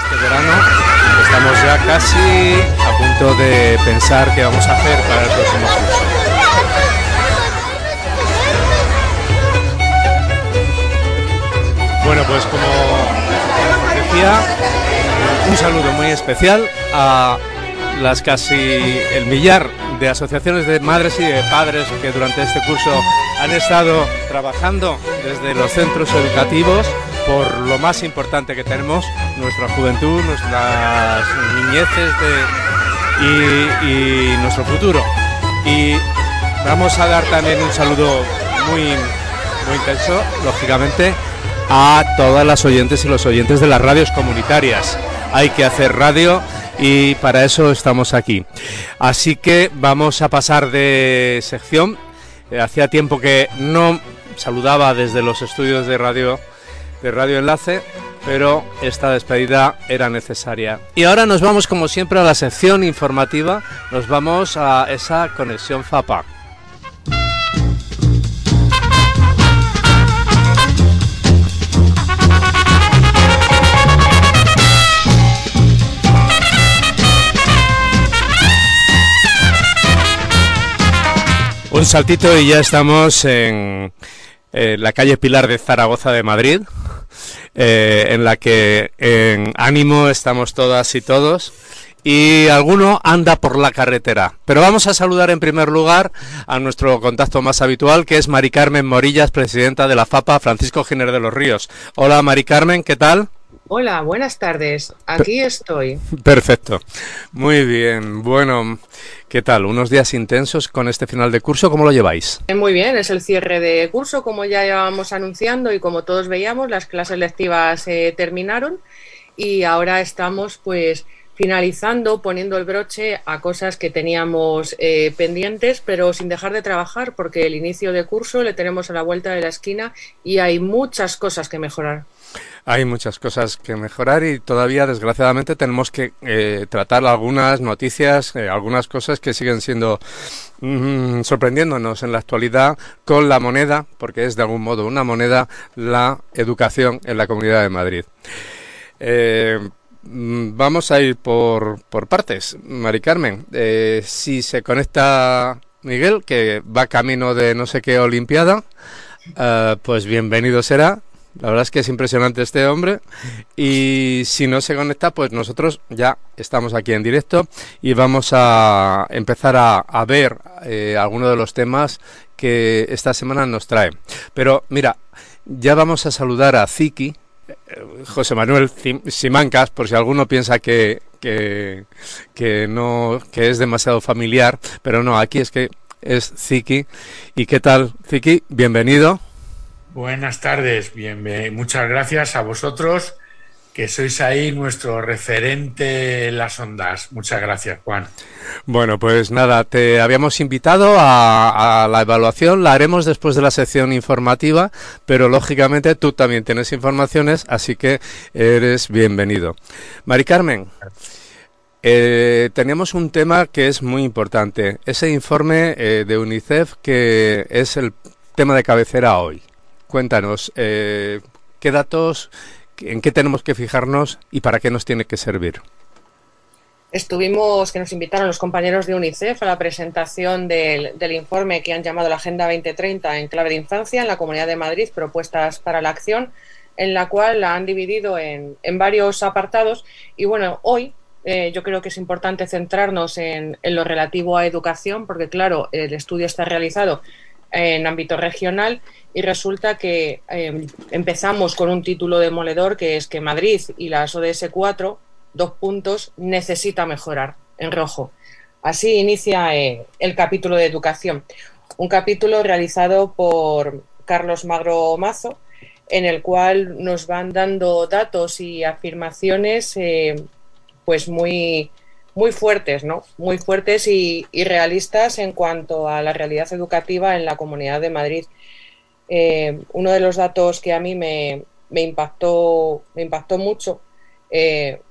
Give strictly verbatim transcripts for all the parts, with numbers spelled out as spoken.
este verano. Estamos ya casi a punto de pensar qué vamos a hacer para el próximo curso. Bueno, pues como decía, un saludo muy especial a las casi el millar de asociaciones de madres y de padres que durante este curso han estado trabajando desde los centros educativos por lo más importante que tenemos, nuestra juventud, nuestras niñeces de, y, y nuestro futuro. Y vamos a dar también un saludo muy, muy intenso, lógicamente, a todas las oyentes y los oyentes de las radios comunitarias. Hay que hacer radio y para eso estamos aquí. Así que vamos a pasar de sección. Eh, hacía tiempo que no saludaba desde los estudios de radio, de Radio Enlace, pero esta despedida era necesaria. Y ahora nos vamos, como siempre, a la sección informativa. Nos vamos a esa conexión FAPA. Un saltito y ya estamos en eh, la calle Pilar de Zaragoza de Madrid, eh, en la que en ánimo estamos todas y todos, y alguno anda por la carretera. Pero vamos a saludar en primer lugar a nuestro contacto más habitual, que es Mari Carmen Morillas, presidenta de la FAPA Francisco Giner de los Ríos. Hola Mari Carmen, ¿qué tal? Hola, buenas tardes. Aquí estoy. Perfecto. Muy bien. Bueno, ¿qué tal? Unos días intensos con este final de curso. ¿Cómo lo lleváis? Muy bien, es el cierre de curso, como ya llevábamos anunciando y como todos veíamos, las clases lectivas eh, terminaron y ahora estamos pues finalizando, poniendo el broche a cosas que teníamos eh, pendientes, pero sin dejar de trabajar, porque el inicio de curso le tenemos a la vuelta de la esquina y hay muchas cosas que mejorar. Hay muchas cosas que mejorar y todavía, desgraciadamente, tenemos que eh, tratar algunas noticias, eh, algunas cosas que siguen siendo mm, sorprendiéndonos en la actualidad con la moneda, porque es de algún modo una moneda, la educación en la Comunidad de Madrid. Eh, vamos a ir por, por partes, Mari Carmen. Eh, si se conecta Miguel, que va camino de no sé qué Olimpiada, eh, pues bienvenido será. La verdad es que es impresionante este hombre y si no se conecta, pues nosotros ya estamos aquí en directo y vamos a empezar a, a ver eh, algunos de los temas que esta semana nos trae. Pero mira, ya vamos a saludar a Ziki, eh, José Manuel Simancas, por si alguno piensa que, que, que, no, que es demasiado familiar, pero no, aquí es que es Ziki. ¿Y qué tal, Ziki? Bienvenido. Buenas tardes, bien, bien, muchas gracias a vosotros, que sois ahí nuestro referente en las ondas. Muchas gracias, Juan. Bueno, pues nada, te habíamos invitado a, a la evaluación, la haremos después de la sección informativa, pero lógicamente tú también tienes informaciones, así que eres bienvenido. Mari Carmen, eh, tenemos un tema que es muy importante, ese informe eh, de UNICEF que es el tema de cabecera hoy. Cuéntanos, eh, ¿qué datos, en qué tenemos que fijarnos y para qué nos tiene que servir? Estuvimos, que nos invitaron los compañeros de UNICEF a la presentación del, del informe que han llamado la Agenda veinte treinta en clave de infancia en la Comunidad de Madrid, propuestas para la acción, en la cual la han dividido en, en varios apartados. Y bueno, hoy eh, yo creo que es importante centrarnos en, en lo relativo a educación, porque claro, el estudio está realizado en ámbito regional y resulta que eh, empezamos con un título demoledor que es que Madrid y las O D S cuatro, dos puntos, necesita mejorar, en rojo. Así inicia eh, el capítulo de educación, un capítulo realizado por Carlos Magro Mazo, en el cual nos van dando datos y afirmaciones eh, pues muy muy fuertes, ¿no? Muy fuertes y, y realistas en cuanto a la realidad educativa en la Comunidad de Madrid. Eh, uno de los datos que a mí me, me impactó, me impactó mucho eh,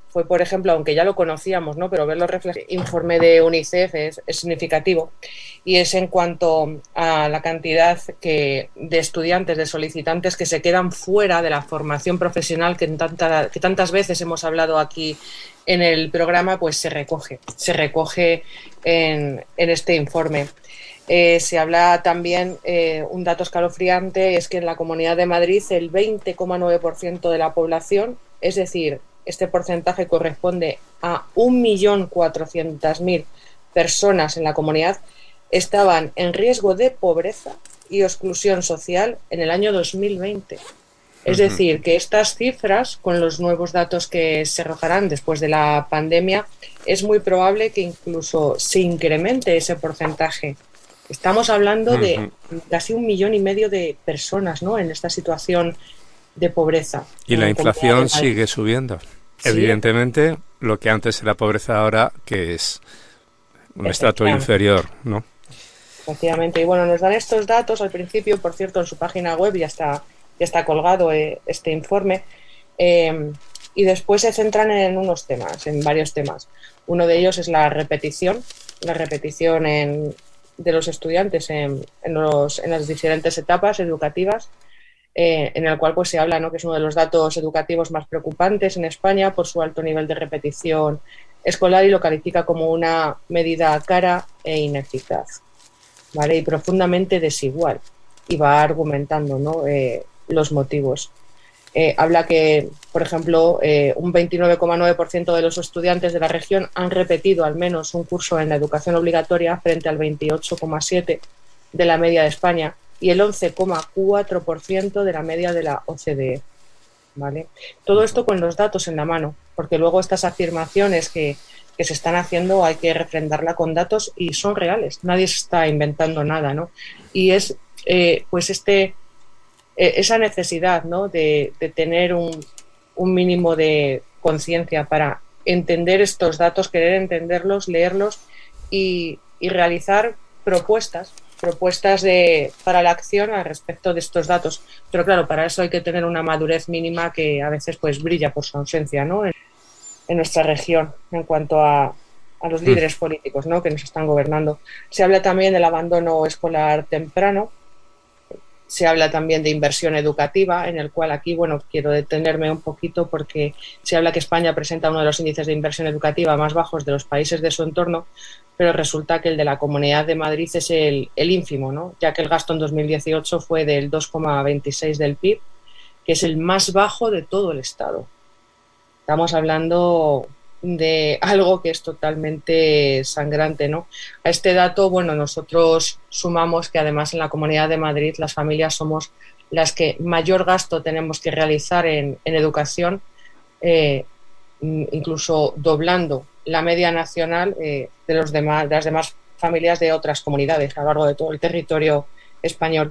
fue, por ejemplo, aunque ya lo conocíamos, ¿no? Pero verlo reflejado en el informe de UNICEF es, es significativo, y es en cuanto a la cantidad que, de estudiantes, de solicitantes que se quedan fuera de la formación profesional que, en tanta, que tantas veces hemos hablado aquí en el programa, pues se recoge, se recoge en, en este informe. Eh, se habla también, eh, un dato escalofriante, es que en la Comunidad de Madrid el veinte coma nueve por ciento de la población, es decir, este porcentaje corresponde a un millón cuatrocientas mil personas en la comunidad, estaban en riesgo de pobreza y exclusión social en el año dos mil veinte. Es decir, que estas cifras, con los nuevos datos que se arrojarán después de la pandemia, es muy probable que incluso se incremente ese porcentaje. Estamos hablando de casi un millón y medio de personas, ¿no?, en esta situación de pobreza. Y la inflación sigue subiendo. Sí. Evidentemente, lo que antes era pobreza ahora, que es un estrato inferior, ¿no? Efectivamente. Y bueno, nos dan estos datos al principio, por cierto, en su página web ya está, ya está colgado eh, este informe, eh, y después se centran en unos temas, en varios temas. Uno de ellos es la repetición, la repetición en, de los estudiantes en, en, los, en las diferentes etapas educativas, Eh, en el cual pues se habla, ¿no?, que es uno de los datos educativos más preocupantes en España por su alto nivel de repetición escolar, y lo califica como una medida cara e ineficaz, ¿vale?, y profundamente desigual, y va argumentando, ¿no?, eh, los motivos. Eh, habla que, por ejemplo, eh, un veintinueve coma nueve por ciento de los estudiantes de la región han repetido al menos un curso en la educación obligatoria, frente al veintiocho coma siete por ciento de la media de España, y el once coma cuatro por ciento de la media de la O C D E, ¿vale? Todo esto con los datos en la mano, porque luego estas afirmaciones que, que se están haciendo hay que refrendarla con datos, y son reales, nadie está inventando nada, ¿no? Y es eh, pues este eh, esa necesidad, ¿no?, de, de tener un, un mínimo de conciencia para entender estos datos, querer entenderlos, leerlos y, y realizar propuestas propuestas de, para la acción al respecto de estos datos. Pero claro, para eso hay que tener una madurez mínima que a veces pues brilla por su ausencia, ¿no?, en, en nuestra región, en cuanto a, a los líderes mm. políticos, ¿no?, que nos están gobernando. Se habla también del abandono escolar temprano, se habla también de inversión educativa, en el cual aquí, bueno, quiero detenerme un poquito, porque se habla que España presenta uno de los índices de inversión educativa más bajos de los países de su entorno, pero resulta que el de la Comunidad de Madrid es el, el ínfimo, ¿no?, ya que el gasto en dos mil dieciocho fue del dos coma veintiséis del P I B, que es el más bajo de todo el Estado. Estamos hablando de algo que es totalmente sangrante, ¿no? A este dato, bueno, nosotros sumamos que además en la Comunidad de Madrid las familias somos las que mayor gasto tenemos que realizar en, en educación, eh, incluso doblando la media nacional eh, de, los demás, de las demás familias de otras comunidades a lo largo de todo el territorio español.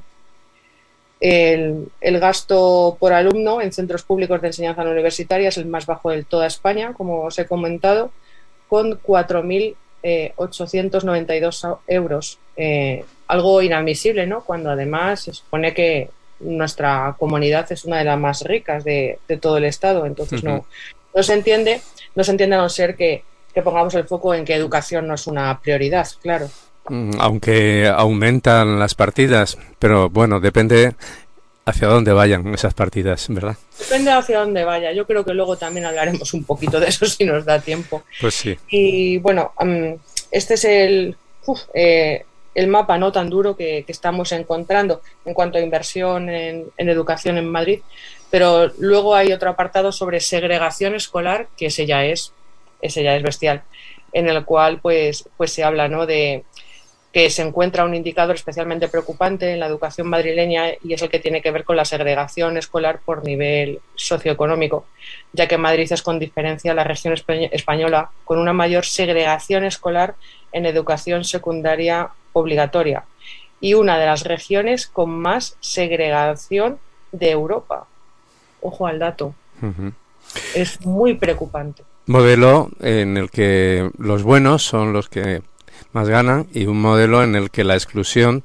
El, el gasto por alumno en centros públicos de enseñanza no universitaria es el más bajo de toda España, como os he comentado, con cuatro mil ochocientos noventa y dos euros. Eh, algo inadmisible, ¿no?, cuando además se supone que nuestra comunidad es una de las más ricas de, de todo el Estado. Entonces uh-huh. no, no se entiende, no se entiende a no ser que, que pongamos el foco en que educación no es una prioridad, claro. Aunque aumentan las partidas, pero bueno, depende hacia dónde vayan esas partidas, ¿verdad? Depende hacia dónde vaya. Yo creo que luego también hablaremos un poquito de eso si nos da tiempo. Pues sí. Y bueno, um, este es el, uf, eh, el mapa no tan duro que, que estamos encontrando en cuanto a inversión en, en educación en Madrid, pero luego hay otro apartado sobre segregación escolar, que ese ya es, ese ya es bestial, en el cual pues, pues se habla, ¿no?, de que se encuentra un indicador especialmente preocupante en la educación madrileña, y es el que tiene que ver con la segregación escolar por nivel socioeconómico, ya que Madrid es con diferencia la región española con una mayor segregación escolar en educación secundaria obligatoria y una de las regiones con más segregación de Europa. Ojo al dato. Uh-huh. Es muy preocupante. Modelo en el que los buenos son los que más ganan, y un modelo en el que la exclusión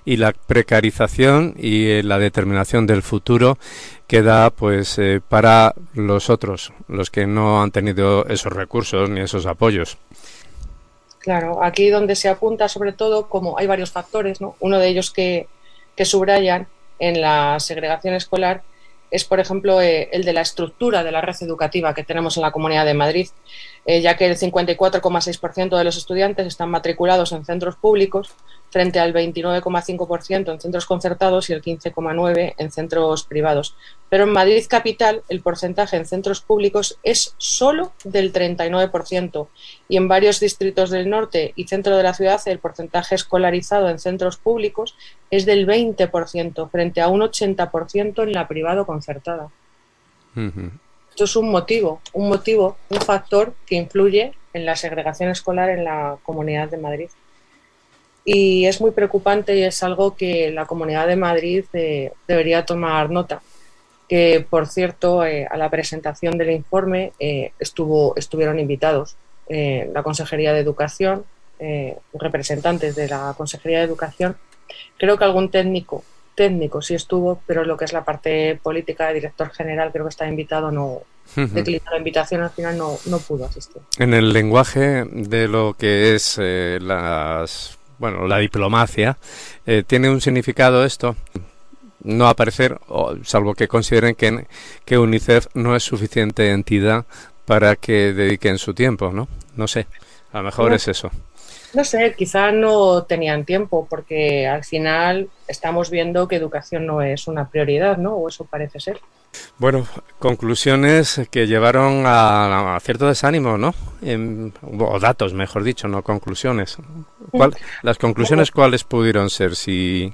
y la precarización y eh, la determinación del futuro queda pues eh, para los otros, los que no han tenido esos recursos ni esos apoyos. Claro, aquí donde se apunta sobre todo, como hay varios factores, ¿no? Uno de ellos que, que subrayan en la segregación escolar es, por ejemplo, eh, el de la estructura de la red educativa que tenemos en la Comunidad de Madrid, eh, ya que el cincuenta y cuatro coma seis por ciento de los estudiantes están matriculados en centros públicos, frente al veintinueve coma cinco por ciento en centros concertados y el quince coma nueve por ciento en centros privados. Pero en Madrid capital el porcentaje en centros públicos es solo del treinta y nueve por ciento y en varios distritos del norte y centro de la ciudad el porcentaje escolarizado en centros públicos es del veinte por ciento frente a un ochenta por ciento en la privado concertada. Uh-huh. Esto es un motivo, un motivo, un factor que influye en la segregación escolar en la Comunidad de Madrid. Y es muy preocupante y es algo que la Comunidad de Madrid eh, debería tomar nota. Que, por cierto, eh, a la presentación del informe eh, estuvo, estuvieron invitados eh, la Consejería de Educación, eh, representantes de la Consejería de Educación. Creo que algún técnico, técnico sí estuvo, pero lo que es la parte política de director general creo que está invitado, no uh-huh. declinó la invitación, al final no, no pudo asistir. En el lenguaje de lo que es eh, las... Bueno, la diplomacia, eh, ¿tiene un significado esto? No aparecer, o, salvo que consideren que, que UNICEF no es suficiente entidad para que dediquen su tiempo, ¿no? No sé, a lo mejor no, es eso. No sé, quizá no tenían tiempo, porque al final estamos viendo que educación no es una prioridad, ¿no? O eso parece ser. Bueno, conclusiones que llevaron a, a cierto desánimo, ¿no? En, o datos, mejor dicho, no conclusiones. ¿Cuál, las conclusiones cuáles pudieron ser, si,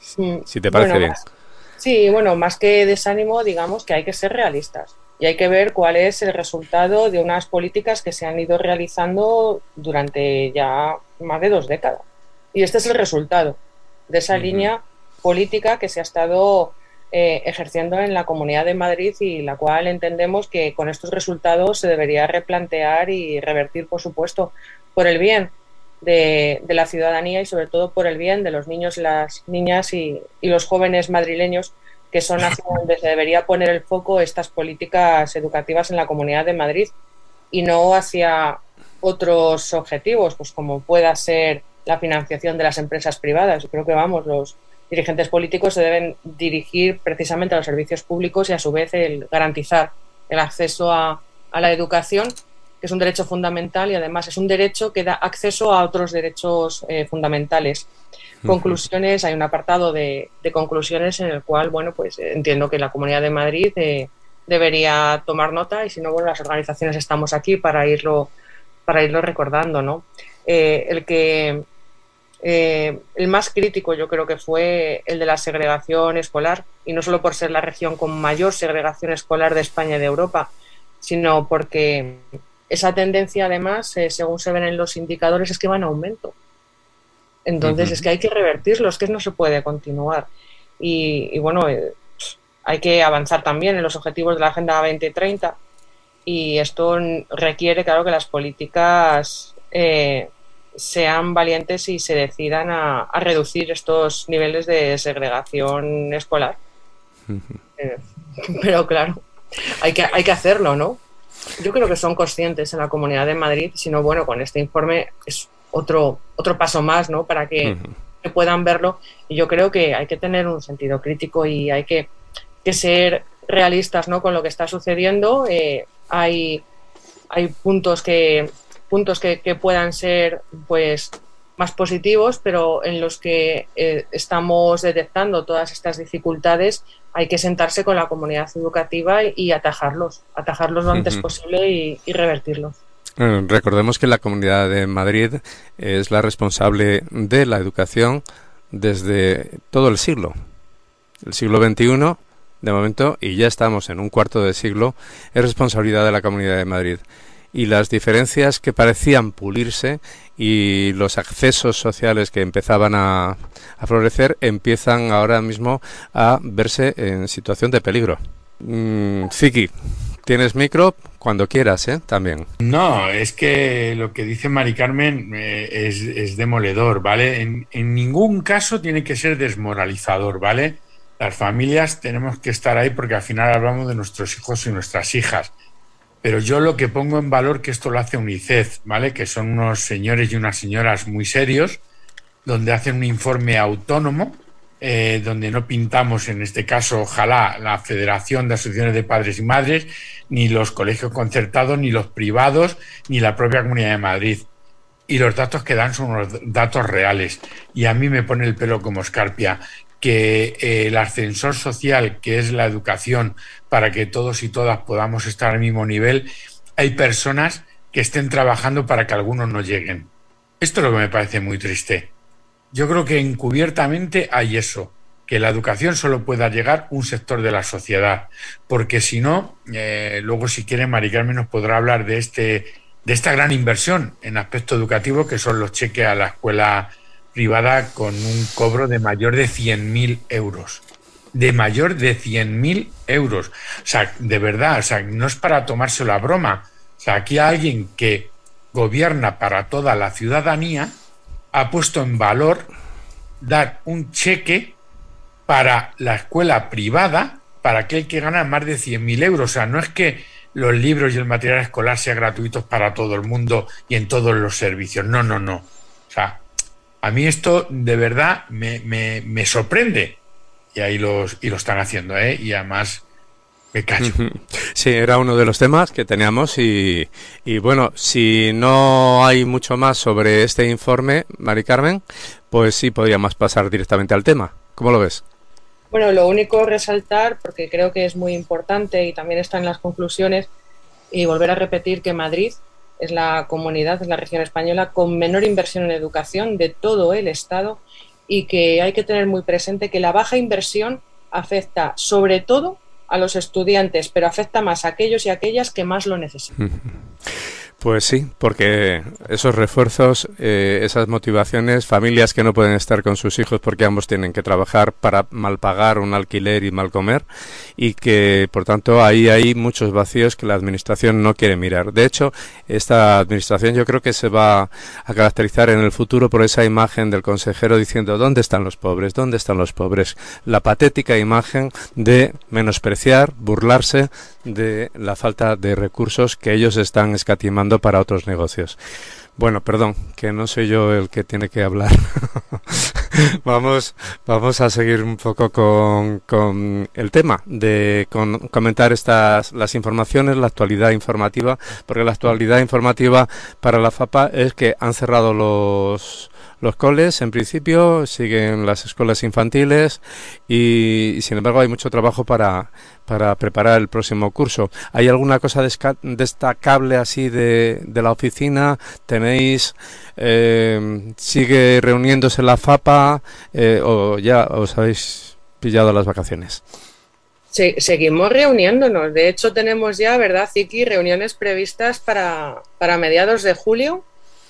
si te parece bueno, bien? Más, sí, bueno, más que desánimo, digamos que hay que ser realistas y hay que ver cuál es el resultado de unas políticas que se han ido realizando durante ya más de dos décadas. Y este es el resultado de esa uh-huh. línea política que se ha estado Eh, ejerciendo en la Comunidad de Madrid y la cual entendemos que con estos resultados se debería replantear y revertir, por supuesto, por el bien de, de la ciudadanía y sobre todo por el bien de los niños, las niñas y, y los jóvenes madrileños, que son hacia donde se debería poner el foco estas políticas educativas en la Comunidad de Madrid y no hacia otros objetivos, pues como pueda ser la financiación de las empresas privadas. Yo creo que, vamos, los dirigentes políticos se deben dirigir precisamente a los servicios públicos y a su vez el garantizar el acceso a, a la educación, que es un derecho fundamental y además es un derecho que da acceso a otros derechos eh, fundamentales. Uh-huh. Conclusiones, hay un apartado de, de conclusiones en el cual, bueno, pues entiendo que la Comunidad de Madrid eh, debería tomar nota y si no, bueno, las organizaciones estamos aquí para irlo, para irlo recordando, ¿no? Eh, el que Eh, el más crítico yo creo que fue el de la segregación escolar, y no solo por ser la región con mayor segregación escolar de España y de Europa, sino porque esa tendencia además, eh, según se ven en los indicadores, es que va en aumento. Entonces uh-huh. es que hay que revertirlo, es que no se puede continuar. Y, y bueno, eh, hay que avanzar también en los objetivos de la Agenda veinte treinta y esto requiere, claro, que las políticas eh, sean valientes y se decidan a, a reducir estos niveles de segregación escolar. Uh-huh. Eh, pero claro, hay que, hay que hacerlo, ¿no? Yo creo que son conscientes en la Comunidad de Madrid, si no, bueno, con este informe es otro, otro paso más, ¿no? Para que, uh-huh. que puedan verlo. Y yo creo que hay que tener un sentido crítico y hay que, que ser realistas, ¿no? Con lo que está sucediendo. Eh, hay, hay puntos que puntos que, que puedan ser pues más positivos, pero en los que eh, estamos detectando todas estas dificultades hay que sentarse con la comunidad educativa y, y atajarlos, atajarlos lo antes uh-huh. posible y, y revertirlos. Eh, recordemos que la Comunidad de Madrid es la responsable de la educación desde todo el siglo, el siglo veintiuno de momento, y ya estamos en un cuarto de siglo, es responsabilidad de la Comunidad de Madrid. Y las diferencias que parecían pulirse y los accesos sociales que empezaban a, a florecer empiezan ahora mismo a verse en situación de peligro. Mm, Ziki, tienes micro cuando quieras, ¿eh? También. No, es que lo que dice Mari Carmen eh, es, es demoledor, ¿vale? En, en ningún caso tiene que ser desmoralizador, ¿vale? Las familias tenemos que estar ahí porque al final hablamos de nuestros hijos y nuestras hijas. Pero yo lo que pongo en valor que esto lo hace UNICEF, ¿vale? Que son unos señores y unas señoras muy serios, donde hacen un informe autónomo, eh, donde no pintamos, en este caso, ojalá, la Federación de Asociaciones de Padres y Madres, ni los colegios concertados, ni los privados, ni la propia Comunidad de Madrid. Y los datos que dan son los datos reales. Y a mí me pone el pelo como escarpia que eh, el ascensor social, que es la educación, para que todos y todas podamos estar al mismo nivel, hay personas que estén trabajando para que algunos no lleguen. Esto es lo que me parece muy triste. Yo creo que encubiertamente hay eso, que la educación solo pueda llegar un sector de la sociedad, porque si no, eh, luego si quiere Mari Carmen nos podrá hablar de, este, de esta gran inversión en aspecto educativo, que son los cheques a la escuela privada con un cobro de mayor de cien mil euros. De mayor de cien mil euros. O sea, de verdad, o sea, no es para tomárselo a broma. O sea, aquí alguien que gobierna para toda la ciudadanía ha puesto en valor dar un cheque para la escuela privada para aquel que gana más de cien mil euros. O sea, no es que los libros y el material escolar sean gratuitos para todo el mundo y en todos los servicios. No, no, no. O sea, a mí esto de verdad me, me, me sorprende. Y ahí los, y lo están haciendo, ¿eh? Y además me cacho. Sí, era uno de los temas que teníamos y, y bueno, si no hay mucho más sobre este informe, Mari Carmen, pues sí podríamos pasar directamente al tema. ¿Cómo lo ves? Bueno, lo único resaltar, porque creo que es muy importante y también está en las conclusiones, y volver a repetir que Madrid es la comunidad, es la región española con menor inversión en educación de todo el Estado, y que hay que tener muy presente que la baja inversión afecta sobre todo a los estudiantes, pero afecta más a aquellos y aquellas que más lo necesitan. Pues sí, porque esos refuerzos, eh, esas motivaciones, familias que no pueden estar con sus hijos porque ambos tienen que trabajar para mal pagar un alquiler y mal comer, y que por tanto ahí hay muchos vacíos que la administración no quiere mirar. De hecho, esta administración yo creo que se va a caracterizar en el futuro por esa imagen del consejero diciendo ¿dónde están los pobres? ¿Dónde están los pobres? La patética imagen de menospreciar, burlarse de la falta de recursos que ellos están escatimando para otros negocios. Bueno, perdón, que no soy yo el que tiene que hablar. vamos, vamos a seguir un poco con, con el tema de con, comentar estas las informaciones, la actualidad informativa, porque la actualidad informativa para la FAPA es que han cerrado los Los coles, en principio, siguen las escuelas infantiles y, y sin embargo, hay mucho trabajo para, para preparar el próximo curso. ¿Hay alguna cosa desca- destacable así de, de la oficina? ¿Tenéis, eh, sigue reuniéndose la FAPA eh, o ya os habéis pillado las vacaciones? Sí, seguimos reuniéndonos. De hecho, tenemos ya, ¿verdad, Ziki? Reuniones previstas para, para mediados de julio.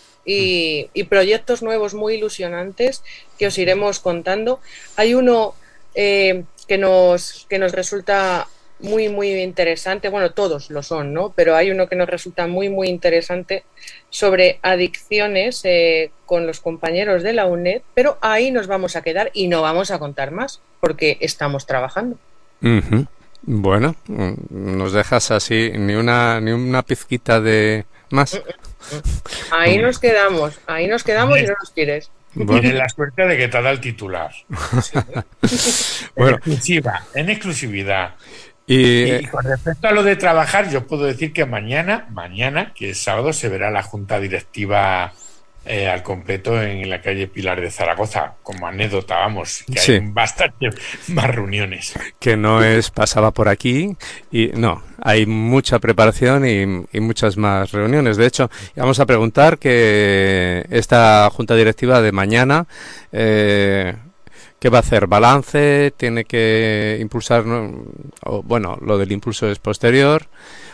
Y, y proyectos nuevos muy ilusionantes que os iremos contando. Hay uno eh, que nos que nos resulta muy muy interesante, bueno, todos lo son, ¿no? Pero hay uno que nos resulta muy muy interesante sobre adicciones eh, con los compañeros de la UNED, pero ahí nos vamos a quedar y no vamos a contar más porque estamos trabajando. Uh-huh. Bueno, nos dejas así ni una ni una pizquita de más. Ahí nos quedamos, ahí nos quedamos y no nos tires. Bueno. Tienes la suerte de que te da el titular. Sí. Bueno. En exclusiva, en exclusividad. Y, y con respecto a lo de trabajar, yo puedo decir que mañana, mañana, que es sábado, se verá la junta directiva eh, al completo en la calle Pilar de Zaragoza, como anécdota, vamos, que sí. Hay bastantes más reuniones. Que no es pasaba por aquí y no, hay mucha preparación y, y muchas más reuniones. De hecho, vamos a preguntar que esta junta directiva de mañana, eh, ¿qué va a hacer? ¿Balance? ¿Tiene que impulsar? ¿no? O, bueno, lo del impulso es posterior.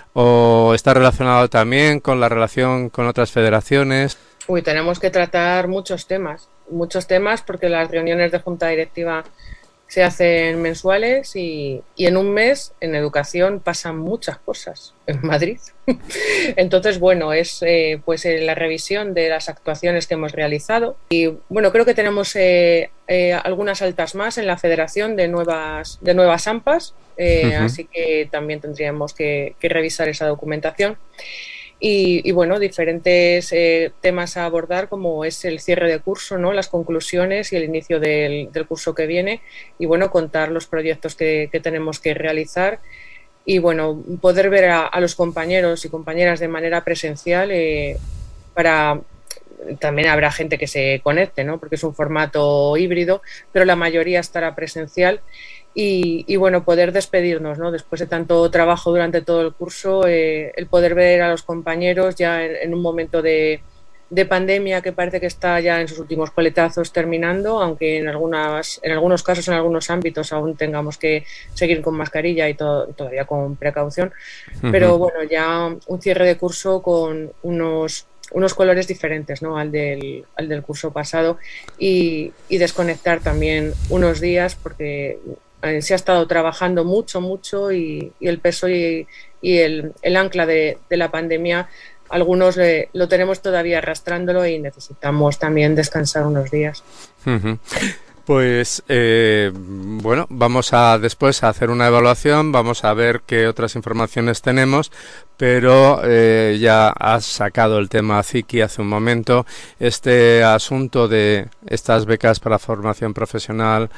¿O está relacionado también con la relación con otras federaciones? Uy, tenemos que tratar muchos temas, muchos temas porque las reuniones de junta directiva se hacen mensuales y, y en un mes en educación pasan muchas cosas en Madrid. Entonces, bueno, es eh, pues eh, la revisión de las actuaciones que hemos realizado y bueno, creo que tenemos eh, eh, algunas altas más en la federación de nuevas, de nuevas AMPAs, eh, uh-huh. Así que también tendríamos que, que revisar esa documentación. Y, y bueno, diferentes eh, temas a abordar como es el cierre de curso, ¿no? Las conclusiones y el inicio del, del curso que viene y bueno, contar los proyectos que, que tenemos que realizar y bueno, poder ver a, a los compañeros y compañeras de manera presencial eh, para... También habrá gente que se conecte, ¿no? Porque es un formato híbrido, pero la mayoría estará presencial. Y, y bueno, poder despedirnos, ¿no? Después de tanto trabajo durante todo el curso, eh, el poder ver a los compañeros ya en, en un momento de, de pandemia que parece que está ya en sus últimos coletazos terminando, aunque en algunas, en algunos casos, en algunos ámbitos aún tengamos que seguir con mascarilla y to, todavía con precaución. Uh-huh. Pero bueno, ya un cierre de curso con unos unos colores diferentes, ¿no? al, del, al del curso pasado y, y desconectar también unos días porque eh, se ha estado trabajando mucho, mucho y, y el peso y, y el, el ancla de, de la pandemia, algunos eh, lo tenemos todavía arrastrándolo y necesitamos también descansar unos días. Uh-huh. Pues eh, bueno, vamos a después a hacer una evaluación, vamos a ver qué otras informaciones tenemos, pero eh, ya has sacado el tema Ziki hace un momento, este asunto de estas becas para formación profesional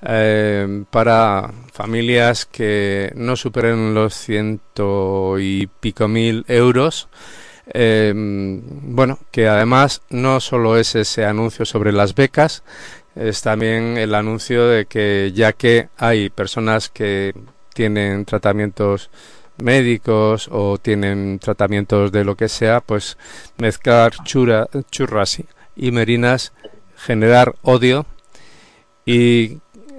eh, para familias que no superen los ciento y pico mil euros. Eh, bueno, que además no solo es ese anuncio sobre las becas, es también el anuncio de que ya que hay personas que tienen tratamientos médicos o tienen tratamientos de lo que sea, pues mezclar chura, churras y merinas, generar odio y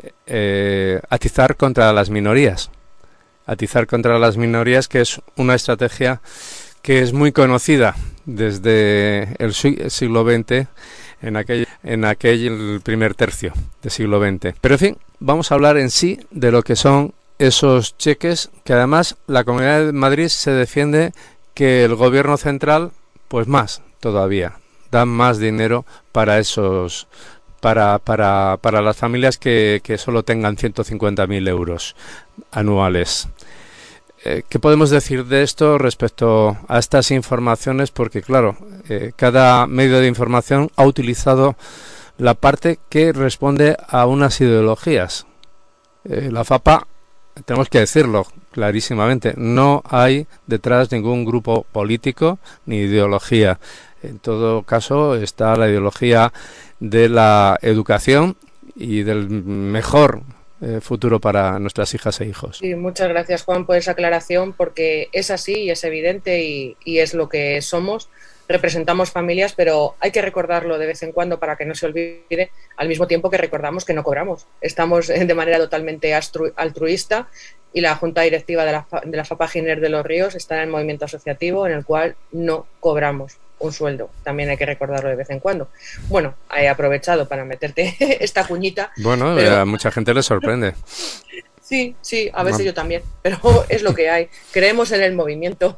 eh, atizar contra las minorías. Atizar contra las minorías, que es una estrategia que es muy conocida desde el siglo veinte, en aquel, en aquel primer tercio del siglo veinte. Pero en fin, vamos a hablar en sí de lo que son esos cheques, que además la Comunidad de Madrid se defiende que el gobierno central, pues más todavía, da más dinero para esos, para, para, para las familias que, que solo tengan ciento cincuenta mil euros anuales. ¿Qué podemos decir de esto respecto a estas informaciones? Porque, claro, eh, cada medio de información ha utilizado la parte que responde a unas ideologías. Eh, la FAPA, tenemos que decirlo clarísimamente, no hay detrás ningún grupo político ni ideología. En todo caso, está la ideología de la educación y del mejor Eh, futuro para nuestras hijas e hijos. Sí, muchas gracias, Juan, por esa aclaración, porque es así y es evidente y, y es lo que somos. Representamos familias, pero hay que recordarlo de vez en cuando para que no se olvide, al mismo tiempo que recordamos que no cobramos. Estamos de manera totalmente astru- altruista y la Junta Directiva de la, de la FAPA Giner de los Ríos está en el movimiento asociativo en el cual no cobramos un sueldo. También hay que recordarlo de vez en cuando. Bueno, he aprovechado para meterte esta cuñita. Bueno, pero a mucha gente le sorprende. Sí, sí, a veces no. Yo también, pero es lo que hay. Creemos en el movimiento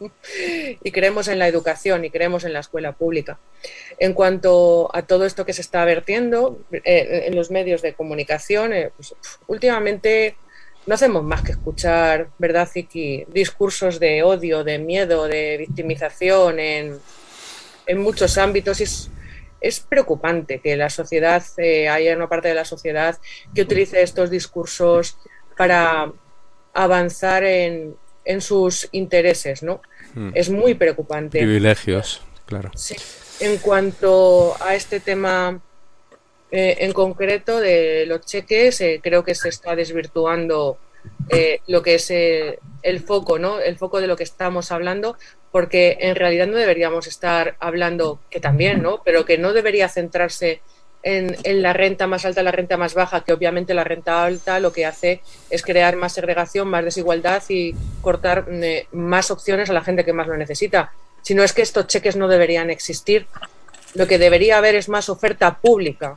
y creemos en la educación y creemos en la escuela pública. En cuanto a todo esto que se está vertiendo eh, en los medios de comunicación, eh, pues, últimamente no hacemos más que escuchar, ¿verdad, Ziki? Discursos de odio, de miedo, de victimización en, en muchos ámbitos. Y es, es preocupante que la sociedad, eh, haya una parte de la sociedad que utilice estos discursos para avanzar en, en sus intereses, ¿no? Hmm. Es muy preocupante. Privilegios, claro. Sí. En cuanto a este tema eh, en concreto de los cheques, eh, creo que se está desvirtuando eh, lo que es eh, el foco, ¿no? El foco de lo que estamos hablando, porque en realidad no deberíamos estar hablando, que también, ¿no? Pero que no debería centrarse en, en la renta más alta, la renta más baja, que obviamente la renta alta lo que hace es crear más segregación, más desigualdad y cortar eh, más opciones a la gente que más lo necesita. Si no, es que estos cheques no deberían existir. Lo que debería haber es más oferta pública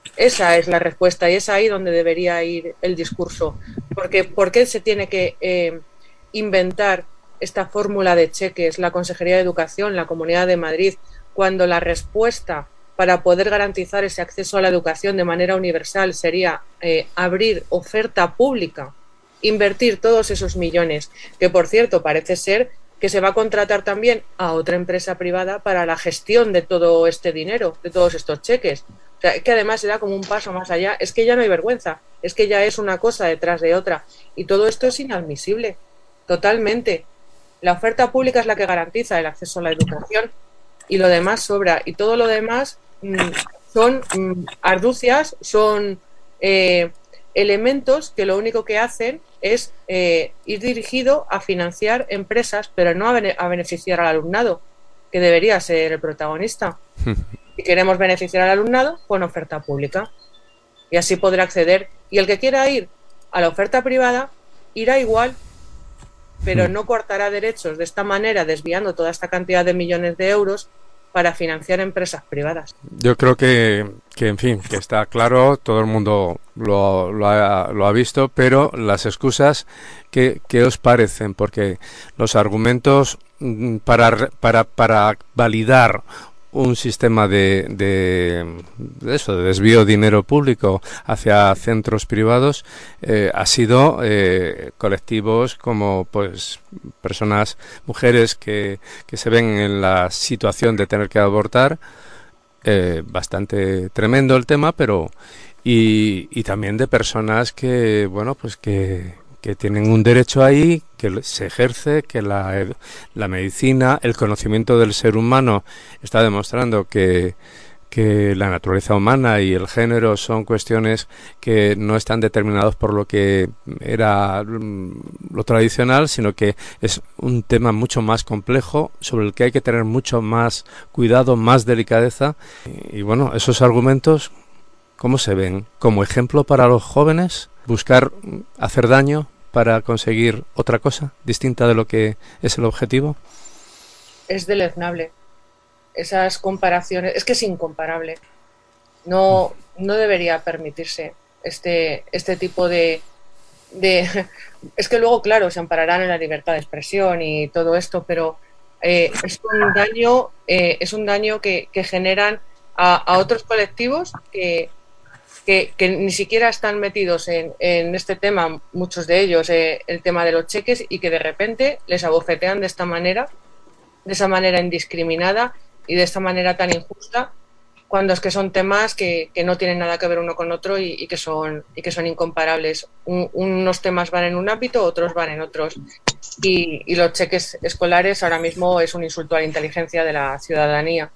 Esa es la respuesta y es ahí donde debería ir el discurso. Porque, ¿por qué se tiene que eh, inventar esta fórmula de cheques la Consejería de Educación, la Comunidad de Madrid, cuando la respuesta para poder garantizar ese acceso a la educación de manera universal sería eh, abrir oferta pública, invertir todos esos millones, que por cierto parece ser que se va a contratar también a otra empresa privada para la gestión de todo este dinero, de todos estos cheques? O sea, es que además se da como un paso más allá, es que ya no hay vergüenza, es que ya es una cosa detrás de otra y todo esto es inadmisible, totalmente. La oferta pública es la que garantiza el acceso a la educación y lo demás sobra y todo lo demás mmm, son mmm, arducias, son eh, elementos que lo único que hacen es eh, ir dirigido a financiar empresas, pero no a, bene a beneficiar al alumnado, que debería ser el protagonista. Si queremos beneficiar al alumnado, con oferta pública. Y así podrá acceder. Y el que quiera ir a la oferta privada, irá igual, pero no cortará derechos de esta manera, desviando toda esta cantidad de millones de euros para financiar empresas privadas. Yo creo que, que en fin, que está claro, todo el mundo lo, lo, ha, lo ha visto, pero las excusas, ¿qué, qué os parecen? Porque los argumentos para, para, para validar un sistema de, de, de eso, de desvío de dinero público hacia centros privados eh, ha sido eh, colectivos como pues personas, mujeres que, que se ven en la situación de tener que abortar, eh, bastante tremendo el tema, pero y, y también de personas que bueno pues que que tienen un derecho ahí, que se ejerce, que la, la medicina, el conocimiento del ser humano está demostrando que, que la naturaleza humana y el género son cuestiones que no están determinados por lo que era lo tradicional, sino que es un tema mucho más complejo, sobre el que hay que tener mucho más cuidado, más delicadeza. Y, y bueno, esos argumentos, ¿cómo se ven? ¿Como ejemplo para los jóvenes? ¿Buscar hacer daño para conseguir otra cosa distinta de lo que es el objetivo? Es deleznable. Esas comparaciones, es que es incomparable. No, no debería permitirse este, este tipo de, de... Es que luego, claro, se ampararán en la libertad de expresión y todo esto, pero eh, es un daño, eh, es un daño que, que generan a, a otros colectivos que... Que, que ni siquiera están metidos en, en este tema, muchos de ellos, eh, el tema de los cheques, y que de repente les abofetean de esta manera, de esa manera indiscriminada y de esta manera tan injusta, cuando es que son temas que, que no tienen nada que ver uno con otro y, y, que, son, y que son incomparables. Un, unos temas van en un ámbito, otros van en otros. Y, y los cheques escolares ahora mismo es un insulto a la inteligencia de la ciudadanía.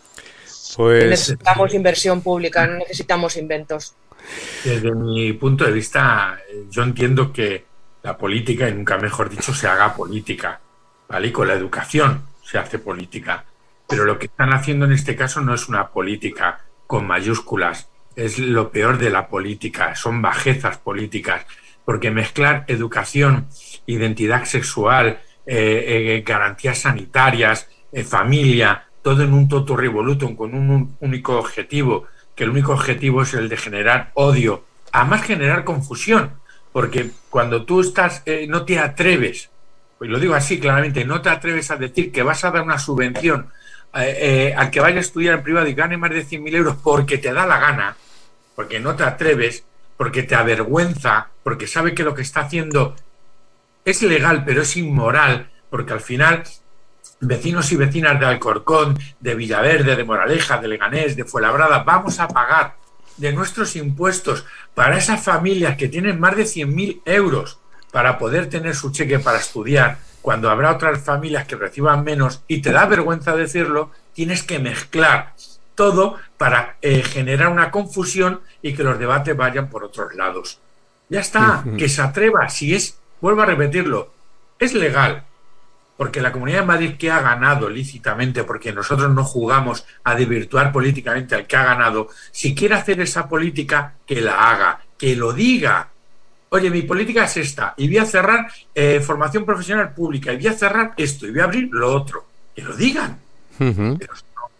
Pues necesitamos inversión pública, no necesitamos inventos. Desde mi punto de vista, yo entiendo que la política, y nunca mejor dicho, se haga política, ¿vale? Y con la educación se hace política. Pero lo que están haciendo en este caso no es una política con mayúsculas, es lo peor de la política, son bajezas políticas, porque mezclar educación, identidad sexual, eh, eh, garantías sanitarias, eh, familia, todo en un totum revolutum con un único objetivo, que el único objetivo es el de generar odio, además generar confusión, porque cuando tú estás, eh, no te atreves, pues lo digo así claramente, no te atreves a decir que vas a dar una subvención eh, eh, al que vaya a estudiar en privado y gane más de cien mil euros porque te da la gana, porque no te atreves, porque te avergüenza, porque sabe que lo que está haciendo es legal pero es inmoral, porque al final vecinos y vecinas de Alcorcón, de Villaverde, de Moraleja, de Leganés, de Fuenlabrada, vamos a pagar de nuestros impuestos para esas familias que tienen más de cien mil euros para poder tener su cheque para estudiar, cuando habrá otras familias que reciban menos y te da vergüenza decirlo, tienes que mezclar todo para eh, generar una confusión y que los debates vayan por otros lados. Ya está, que se atreva, si es, vuelvo a repetirlo, es legal. Porque la Comunidad de Madrid, que ha ganado lícitamente, porque nosotros no jugamos a desvirtuar políticamente al que ha ganado, si quiere hacer esa política, que la haga, que lo diga. Oye, mi política es esta, y voy a cerrar eh, formación profesional pública, y voy a cerrar esto, y voy a abrir lo otro. Que lo digan. Uh-huh. Pero no,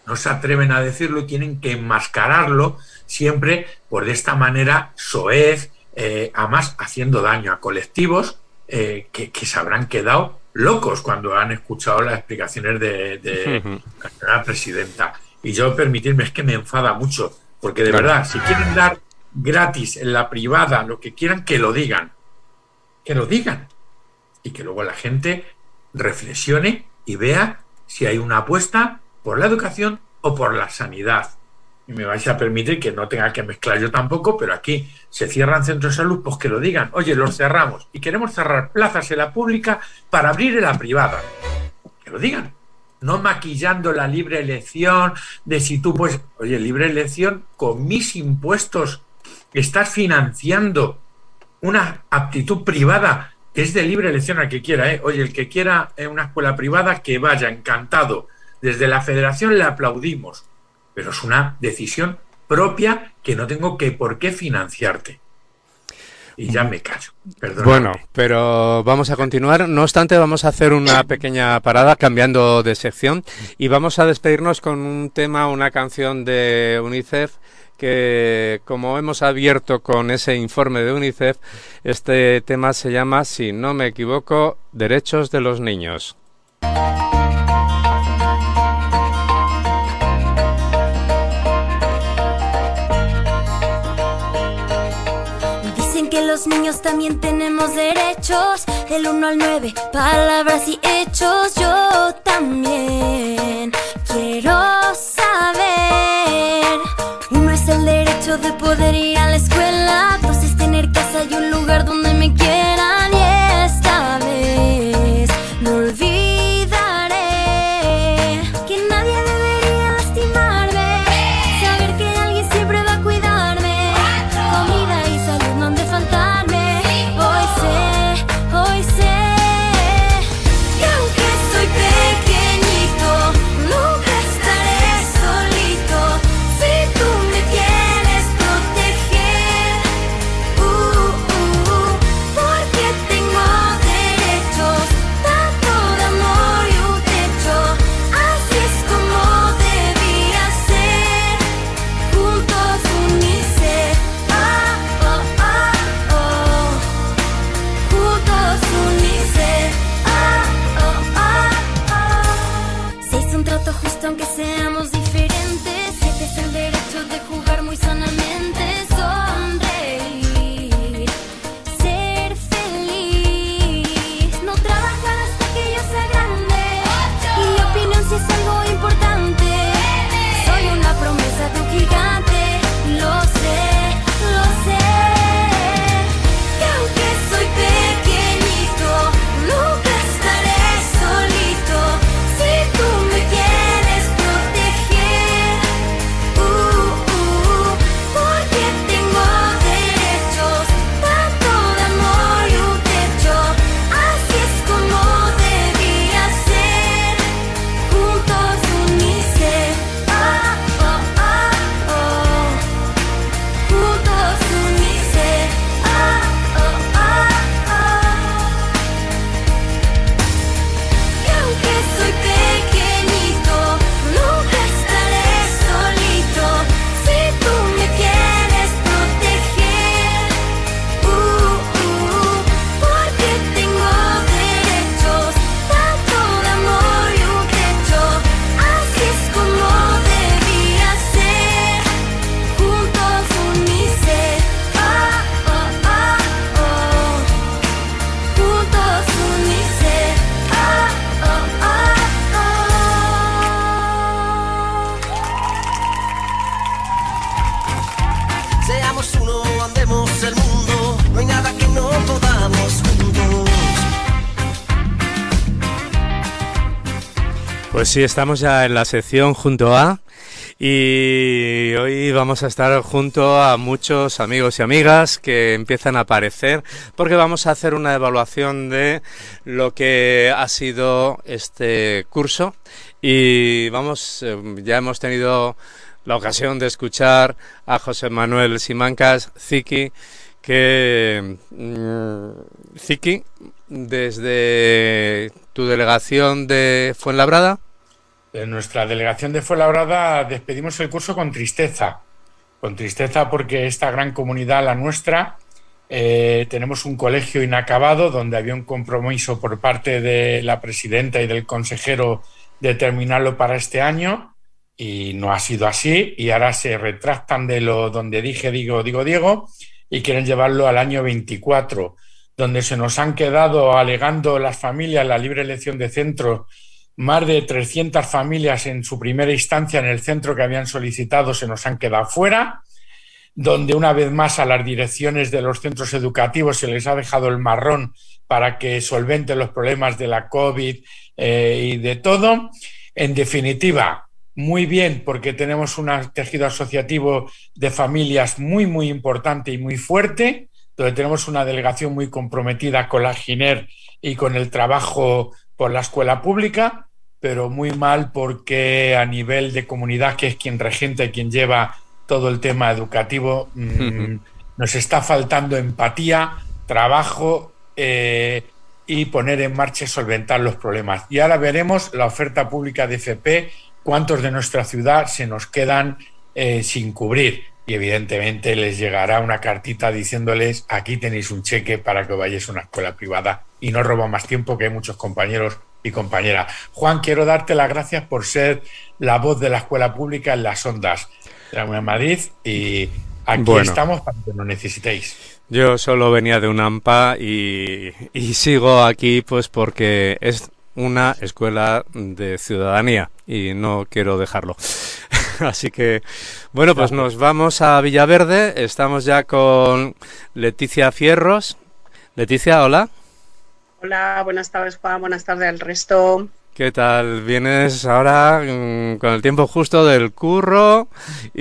no se atreven a decirlo y tienen que enmascararlo siempre por de esta manera soez, eh, además haciendo daño a colectivos eh, que, que se habrán quedado locos cuando han escuchado las explicaciones de, de uh-huh. la señora presidenta. Y yo, permitirme, es que me enfada mucho, porque de claro. verdad, si quieren dar gratis en la privada lo que quieran, que lo digan, que lo digan, y que luego la gente reflexione y vea si hay una apuesta por la educación o por la sanidad. Y me vais a permitir que no tenga que mezclar yo tampoco, pero aquí se cierran centros de salud, pues que lo digan, oye, los cerramos y queremos cerrar plazas en la pública para abrir en la privada. Que lo digan. No maquillando la libre elección de si tú, pues, oye, libre elección, con mis impuestos estás financiando una aptitud privada que es de libre elección al que quiera, ¿eh? Oye, el que quiera una escuela privada, que vaya, encantado. Desde la federación le aplaudimos, pero es una decisión propia que no tengo que por qué financiarte. Y ya me callo. Perdóname. Bueno, pero vamos a continuar. No obstante, vamos a hacer una pequeña parada cambiando de sección y vamos a despedirnos con un tema, una canción de UNICEF que, como hemos abierto con ese informe de UNICEF, este tema se llama, si no me equivoco, Derechos de los Niños. Que los niños también tenemos derechos, del uno al nueve, palabras y hechos. Yo también quiero saber. Uno es el derecho de poder ir a la escuela, dos es tener casa y un lugar donde me quieran. Y esta vez no olvidaré que nadie debería lastimarme, saber que alguien siempre va a cuidarme, comida y salud no han de faltarme. Hoy sé, hoy sé que aunque soy pequeñito, nunca estaré solito si tú me quieres proteger. Uh, uh, uh, porque tengo derechos, tanto de amor y un techo. Así es como debía ser. Juntos UNICEF. Ah, oh, ah, oh. Juntos UNICEF. Ah, oh, ah, oh. Se hizo un trato justo aunque seamos diferentes. Siete es el derecho de jugar muy sanamente, sonreír, ser feliz, no trabajar hasta que yo sea grande. Y mi opinión si es algo importante. Soy una promesa de un gigante, lo sé, lo sé. Que aunque soy pequeñito, nunca estaré solito si tú me quieres proteger. Uh, uh, uh, porque tengo derechos, tanto de amor y un techo. Así es como debía ser. Juntos UNICEF. Ah, oh, ah, oh. Juntos UNICEF. Ah, oh, ah, oh. Que aunque soy pequeñito, nunca estaré solito si tú me quieres proteger. Uh, uh, uh, porque tengo derechos, tanto de amor y un techo. Así es como debía ser. Juntos UNICEF. Ah, oh, ah, oh. Juntos UNICEF. Ah, oh, ah, oh. Seamos uno, andemos el mundo, no hay nada que no podamos juntos. Pues sí, estamos ya en la sección Junto a, y hoy vamos a estar junto a muchos amigos y amigas que empiezan a aparecer, porque vamos a hacer una evaluación de lo que ha sido este curso y vamos, eh, ya hemos tenido la ocasión de escuchar a José Manuel Simancas, Ziki, que mm, Ziki, desde tu delegación de Fuenlabrada. En nuestra delegación de Fuenlabrada despedimos el curso con tristeza, con tristeza porque esta gran comunidad, la nuestra, eh, tenemos un colegio inacabado donde había un compromiso por parte de la presidenta y del consejero de terminarlo para este año y no ha sido así y ahora se retractan de lo donde dije, digo, digo, Diego y quieren llevarlo al año veinticuatro, donde se nos han quedado alegando las familias la libre elección de centro. Más de trescientas familias en su primera instancia en el centro que habían solicitado se nos han quedado fuera, donde una vez más a las direcciones de los centros educativos se les ha dejado el marrón para que solventen los problemas de la COVID eh, y de todo. En definitiva, muy bien, porque tenemos un tejido asociativo de familias muy, muy importante y muy fuerte, donde tenemos una delegación muy comprometida con la Giner y con el trabajo por la escuela pública, pero muy mal porque a nivel de comunidad, que es quien regenta y quien lleva todo el tema educativo, mmm, nos está faltando empatía, trabajo eh, y poner en marcha y solventar los problemas. Y ahora veremos la oferta pública de F P, cuántos de nuestra ciudad se nos quedan eh, sin cubrir. Y evidentemente les llegará una cartita diciéndoles aquí tenéis un cheque para que vayáis a una escuela privada. Y no roba más tiempo, que hay muchos compañeros y compañeras. Juan, quiero darte las gracias por ser la voz de la escuela pública en las ondas de la Comunidad de Madrid y aquí bueno, estamos para que nos necesitéis. Yo solo venía de UNAMPA y, y sigo aquí pues porque es una escuela de ciudadanía y no quiero dejarlo. Así que, bueno, pues nos vamos a Villaverde. Estamos ya con Leticia Fierros. Leticia, hola. Hola, buenas tardes, Juan. Buenas tardes al resto. ¿Qué tal? Vienes ahora mmm, con el tiempo justo del curro,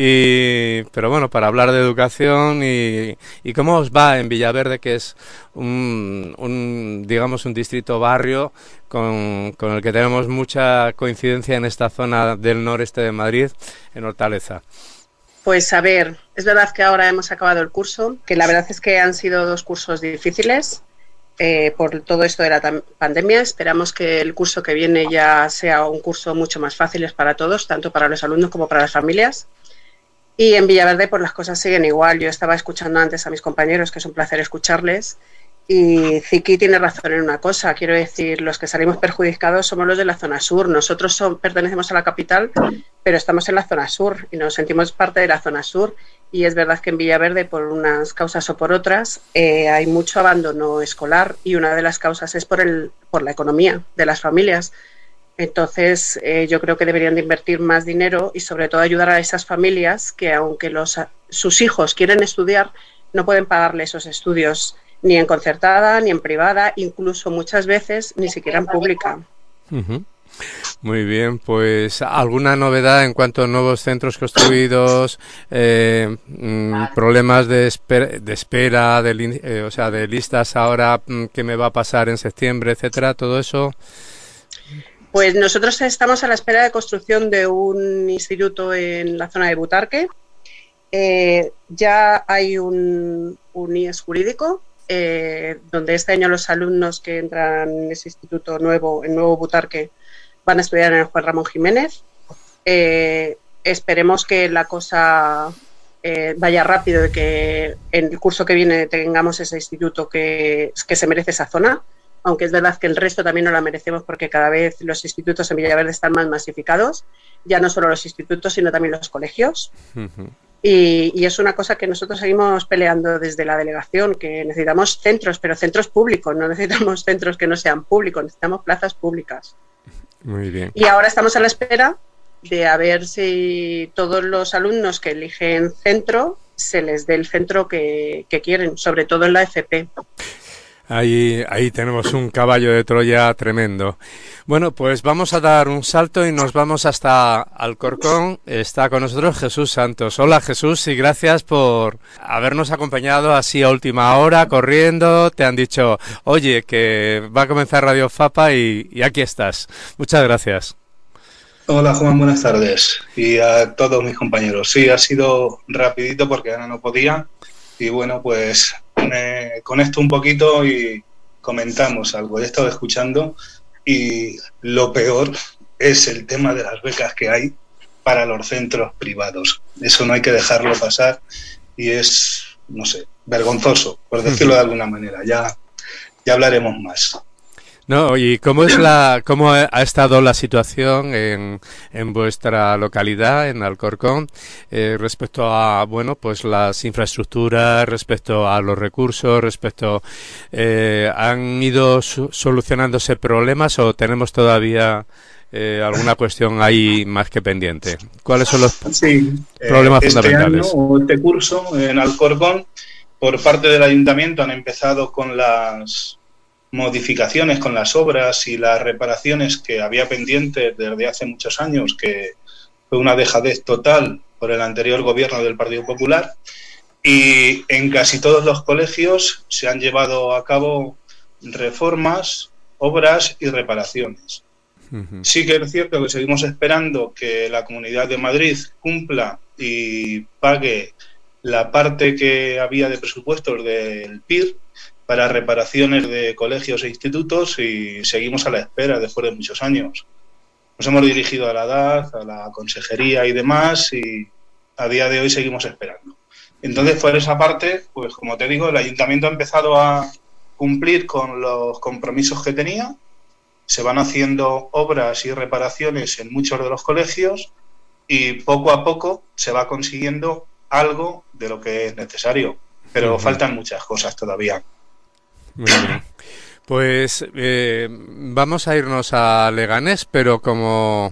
y pero bueno, para hablar de educación y, y cómo os va en Villaverde, que es un, un digamos, un distrito barrio con, con el que tenemos mucha coincidencia en esta zona del noreste de Madrid, en Hortaleza. Pues a ver, es verdad que ahora hemos acabado el curso, que la verdad es que han sido dos cursos difíciles. Eh, por todo esto de la pandemia, esperamos que el curso que viene ya sea un curso mucho más fácil para todos, tanto para los alumnos como para las familias. Y en Villaverde pues las cosas siguen igual. Yo estaba escuchando antes a mis compañeros, que es un placer escucharles, y Ziki tiene razón en una cosa. Quiero decir, los que salimos perjudicados somos los de la zona sur. Nosotros son, pertenecemos a la capital, pero estamos en la zona sur y nos sentimos parte de la zona sur. Y es verdad que en Villaverde, por unas causas o por otras, eh, hay mucho abandono escolar y una de las causas es por, el, por la economía de las familias. Entonces, eh, yo creo que deberían de invertir más dinero y sobre todo ayudar a esas familias que, aunque los, sus hijos quieren estudiar, no pueden pagarle esos estudios ni en concertada, ni en privada, incluso muchas veces ni siquiera en pública. Uh-huh. Muy bien, pues ¿alguna novedad en cuanto a nuevos centros construidos, eh, mmm, problemas de espera, de, espera de, eh, o sea, de listas ahora, qué me va a pasar en septiembre, etcétera, todo eso? Pues nosotros estamos a la espera de construcción de un instituto en la zona de Butarque. Eh, ya hay un, un I E S jurídico, eh, donde este año los alumnos que entran en ese instituto nuevo, en Nuevo Butarque, van a estudiar en el Juan Ramón Jiménez. Eh, esperemos que la cosa eh, vaya rápido y que en el curso que viene tengamos ese instituto que, que se merece esa zona, aunque es verdad que el resto también no la merecemos porque cada vez los institutos en Villaverde están más masificados, ya no solo los institutos, sino también los colegios. Uh-huh. Y, y es una cosa que nosotros seguimos peleando desde la delegación, que necesitamos centros, pero centros públicos, no necesitamos centros que no sean públicos, necesitamos plazas públicas. Muy bien. Y ahora estamos a la espera de a ver si todos los alumnos que eligen centro se les dé el centro que, que quieren, sobre todo en la F P. Ahí, ahí tenemos un caballo de Troya tremendo. Bueno, pues vamos a dar un salto y nos vamos hasta Alcorcón. Está con nosotros Jesús Santos. Hola Jesús, y gracias por habernos acompañado así a última hora, corriendo. Te han dicho, oye, que va a comenzar Radio Fapa y, y aquí estás. Muchas gracias. Hola Juan, buenas tardes. Y a todos mis compañeros. Sí, ha sido rapidito porque Ana no podía. Y bueno, pues me conecto un poquito y comentamos algo. He estado escuchando y lo peor es el tema de las becas que hay para los centros privados. Eso no hay que dejarlo pasar y es, no sé, vergonzoso, por decirlo de alguna manera. Ya, ya hablaremos más. No, ¿y cómo es la, cómo ha estado la situación en, en vuestra localidad, en Alcorcón, eh, respecto a, bueno, pues las infraestructuras, respecto a los recursos, respecto, eh, ¿han ido su- solucionándose problemas o tenemos todavía eh, alguna cuestión ahí más que pendiente? ¿Cuáles son los Sí, problemas eh, este fundamentales? año o este curso en Alcorcón, por parte del ayuntamiento, han empezado con las modificaciones, con las obras y las reparaciones que había pendientes desde hace muchos años, que fue una dejadez total por el anterior gobierno del Partido Popular, y en casi todos los colegios se han llevado a cabo reformas, obras y reparaciones. Ujú. Sí que es cierto que seguimos esperando que la Comunidad de Madrid cumpla y pague la parte que había de presupuestos del P I R para reparaciones de colegios e institutos, y seguimos a la espera después de muchos años. Nos hemos dirigido a la D A Z, a la consejería y demás, y a día de hoy seguimos esperando. Entonces, por esa parte, pues como te digo, el ayuntamiento ha empezado a cumplir con los compromisos que tenía. Se van haciendo obras y reparaciones en muchos de los colegios y poco a poco se va consiguiendo algo de lo que es necesario, pero Ujú. faltan muchas cosas todavía. Muy bien. Pues eh, vamos a irnos a Leganés, pero como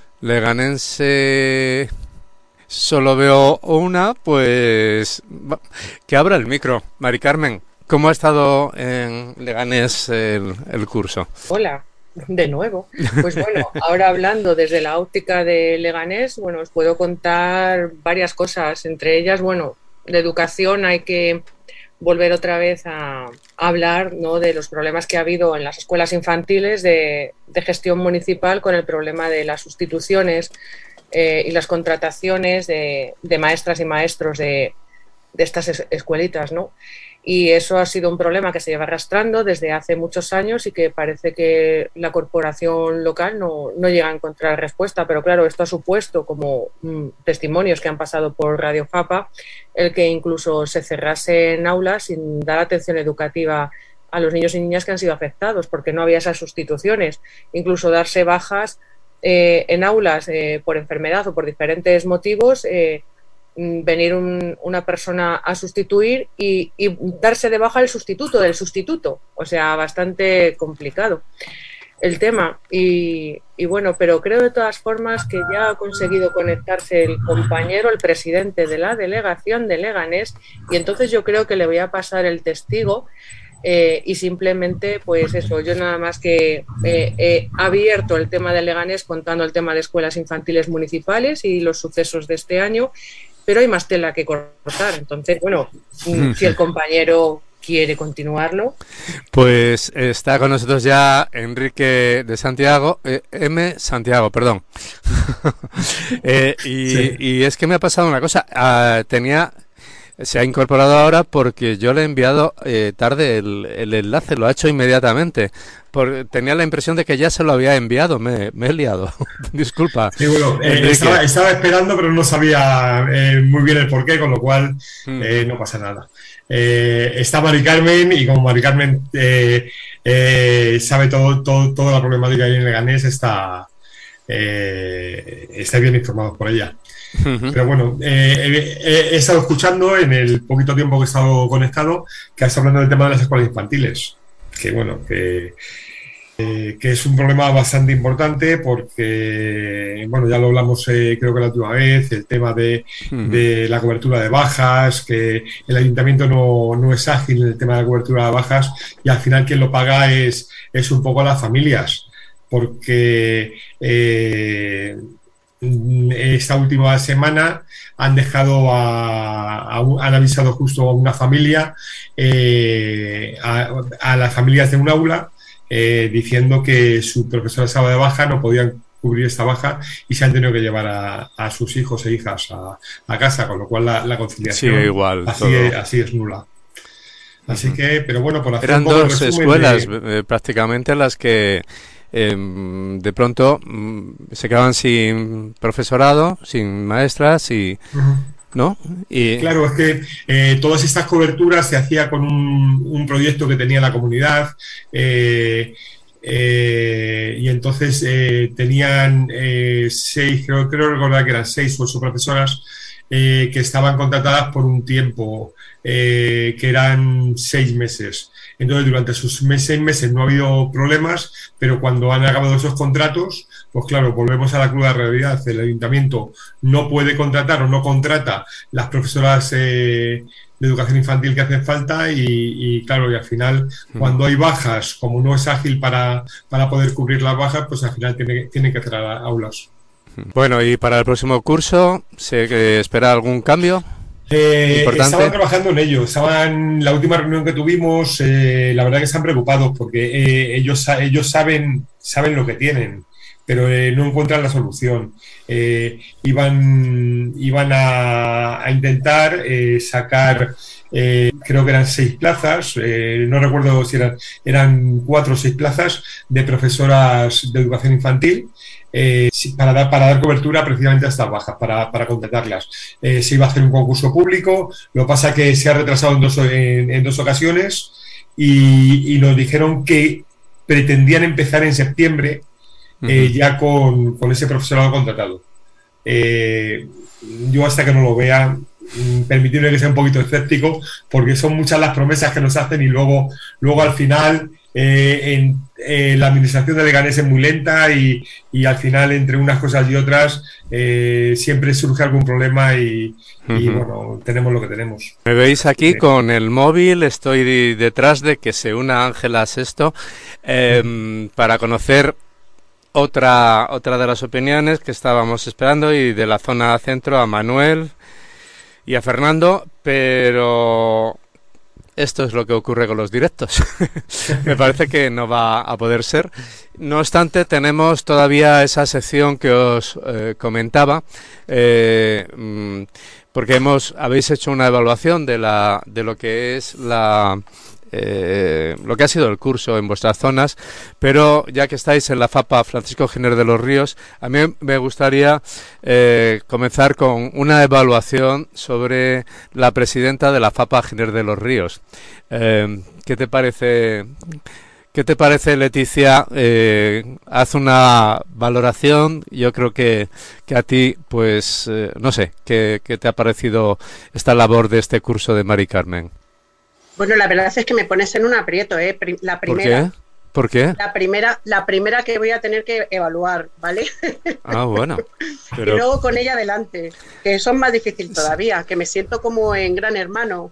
leganense solo veo una, pues va- que abra el micro. Mari Carmen, ¿cómo ha estado en Leganés el, el curso? Hola, de nuevo. Pues bueno, ahora hablando desde la óptica de Leganés, bueno, os puedo contar varias cosas. Entre ellas, bueno, de educación hay que volver otra vez a, a hablar, ¿no?, de los problemas que ha habido en las escuelas infantiles de, de gestión municipal con el problema de las sustituciones eh, y las contrataciones de, de maestras y maestros de, de estas es- escuelitas, ¿no? Y eso ha sido un problema que se lleva arrastrando desde hace muchos años y que parece que la corporación local no, no llega a encontrar respuesta. Pero claro, esto ha supuesto, como mm, testimonios que han pasado por Radio Fapa, el que incluso se cerrasen aulas sin dar atención educativa a los niños y niñas que han sido afectados, porque no había esas sustituciones. Incluso darse bajas eh, en aulas eh, por enfermedad o por diferentes motivos, eh, mm, venir un- una persona a sustituir y, y darse de baja el sustituto del sustituto. O sea, bastante complicado el tema. Y, y bueno, pero creo de todas formas que ya ha conseguido conectarse el compañero, el presidente de la delegación de Leganés, y entonces yo creo que le voy a pasar el testigo. Eh, y simplemente, pues eso, yo nada más que eh, he abierto el tema de Leganés contando el tema de escuelas infantiles municipales y los sucesos de este año, pero hay más tela que cortar. Entonces, bueno, mm, si el compañero quiere continuarlo. Pues está con nosotros ya Enrique de Santiago, eh, M. Santiago, perdón. Eh, y, Sí. y es que me ha pasado una cosa. Ah, tenía, se ha incorporado ahora porque yo le he enviado eh, tarde el, el enlace, lo ha hecho inmediatamente. Por, tenía la impresión de que ya se lo había enviado, me, me he liado. Disculpa. Sí, bueno, eh, Enrique. estaba, estaba esperando, pero no sabía eh, muy bien el porqué, con lo cual Mm. eh, no pasa nada. Eh, está Mari Carmen, y como Mari Carmen eh, eh, sabe todo, todo, toda la problemática que hay en Leganés, está, eh, está bien informado por ella. Ujú. Pero bueno, eh, he, he estado escuchando en el poquito tiempo que he estado conectado que has hablando del tema de las escuelas infantiles. Que bueno, que, eh, que es un problema bastante importante porque, bueno, ya lo hablamos eh, creo que la última vez, el tema de, Ujú. de la cobertura de bajas, que el ayuntamiento no, no es ágil en el tema de la cobertura de bajas y al final quien lo paga es, es un poco las familias, porque eh, esta última semana han dejado a, a un- han avisado justo a una familia, eh, a, a las familias de un aula, eh, diciendo que su profesora estaba de baja, no podían cubrir esta baja y se han tenido que llevar a, a sus hijos e hijas a, a casa, con lo cual la, la conciliación Sigue igual así, todo. es, así es nula. Así Ujú. que, pero bueno, por hacer Eran un poco el dos resumen escuelas de- eh, prácticamente las que eh, de pronto se quedaban sin profesorado, sin maestras y... Uh-huh. ¿No? Y... Claro, es que eh, todas estas coberturas se hacía con un, un proyecto que tenía la comunidad eh, eh, y entonces eh, tenían eh, seis, creo, creo recordar que eran seis o ocho profesoras eh, que estaban contratadas por un tiempo eh, que eran seis meses. Entonces, durante esos seis meses no ha habido problemas, pero cuando han acabado esos contratos, pues claro, volvemos a la cruda realidad. El ayuntamiento no puede contratar o no contrata las profesoras eh, de educación infantil que hacen falta y, y claro, y al final, cuando hay bajas, como no es ágil para, para poder cubrir las bajas, pues al final tiene, tiene que cerrar aulas. Bueno, y para el próximo curso, ¿se espera algún cambio? Eh, estaban trabajando en ello, estaban, la última reunión que tuvimos, eh, la verdad que están preocupados porque eh, ellos, ellos saben, saben lo que tienen, pero eh, no encuentran la solución. Eh, iban, iban a, a intentar eh, sacar, eh, creo que eran seis plazas, eh, no recuerdo si eran, eran cuatro o seis plazas de profesoras de educación infantil. Eh, para, dar, para dar cobertura precisamente a estas bajas, para, para contratarlas. Eh, se iba a hacer un concurso público, lo que pasa que se ha retrasado en dos, en, en dos ocasiones y, y nos dijeron que pretendían empezar en septiembre eh, uh-huh. ya con, con ese profesorado contratado. Eh, yo hasta que no lo vea, permitirme que sea un poquito escéptico, porque son muchas las promesas que nos hacen y luego, luego al final eh, en, eh, la administración de Leganés es muy lenta y, y al final entre unas cosas y otras eh, siempre surge algún problema y, uh-huh. y bueno, tenemos lo que tenemos. Me veis aquí sí. Con el móvil, estoy detrás de que se una Ángela Sesto eh, uh-huh. para conocer otra, otra de las opiniones que estábamos esperando y de la zona centro a Manuel y a Fernando, pero esto es lo que ocurre con los directos. Me parece que no va a poder ser. No obstante, tenemos todavía esa sección que os eh, comentaba, eh, porque hemos habéis hecho una evaluación de la de lo que es la Eh, lo que ha sido el curso en vuestras zonas, pero ya que estáis en la FAPA Francisco Giner de los Ríos, a mí me gustaría eh, comenzar con una evaluación sobre la presidenta de la FAPA Giner de los Ríos. Eh, ¿Qué te parece? ¿Qué te parece, Leticia? Eh, haz una valoración. Yo creo que, que a ti, pues, eh, no sé, ¿qué, qué te ha parecido esta labor de este curso de Mari Carmen? Bueno, la verdad es que me pones en un aprieto, ¿eh? La primera. ¿Por qué? ¿Por qué? La primera, la primera que voy a tener que evaluar, ¿vale? Ah, bueno. Pero... Y luego con ella delante, que eso es más difícil todavía, que me siento como en Gran Hermano.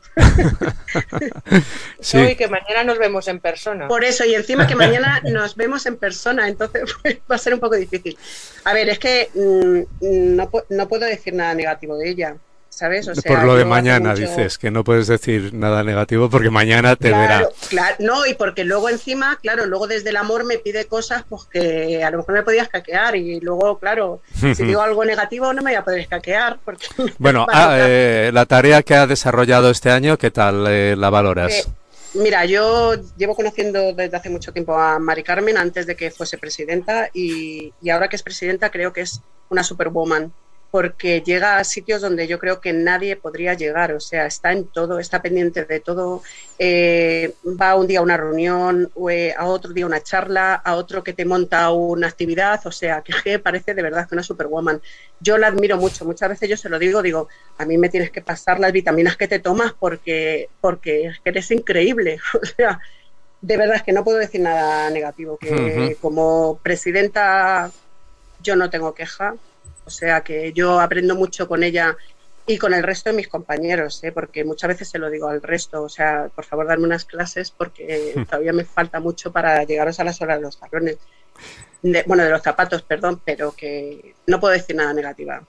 Sí. No, y que mañana nos vemos en persona. Por eso, y encima que mañana nos vemos en persona, entonces pues, va a ser un poco difícil. A ver, es que mmm, no, no puedo decir nada negativo de ella. ¿Sabes? O sea, por lo de mañana mucho... dices que no puedes decir nada negativo porque mañana te claro, verá. Claro, no, y porque luego encima, claro, luego desde el amor me pide cosas pues que a lo mejor me podía escaquear y luego, claro, si digo algo negativo no me voy a poder escaquear. Porque bueno, ah, eh, la tarea que ha desarrollado este año, ¿qué tal eh, la valoras? Eh, mira, yo llevo conociendo desde hace mucho tiempo a Mari Carmen antes de que fuese presidenta y, y ahora que es presidenta creo que es una superwoman, porque llega a sitios donde yo creo que nadie podría llegar, o sea, está en todo, está pendiente de todo, eh, va un día a una reunión, eh, a otro día a una charla, a otro que te monta una actividad, o sea, que parece de verdad que una superwoman. Yo la admiro mucho, muchas veces yo se lo digo, digo, a mí me tienes que pasar las vitaminas que te tomas porque, porque eres increíble, o sea, de verdad es que no puedo decir nada negativo, que uh-huh. como presidenta yo no tengo queja. O sea que yo aprendo mucho con ella y con el resto de mis compañeros, ¿eh? Porque muchas veces se lo digo al resto, o sea, por favor darme unas clases porque todavía me falta mucho para llegaros a las horas de los talones, de, bueno, de los zapatos, perdón, pero que no puedo decir nada negativa.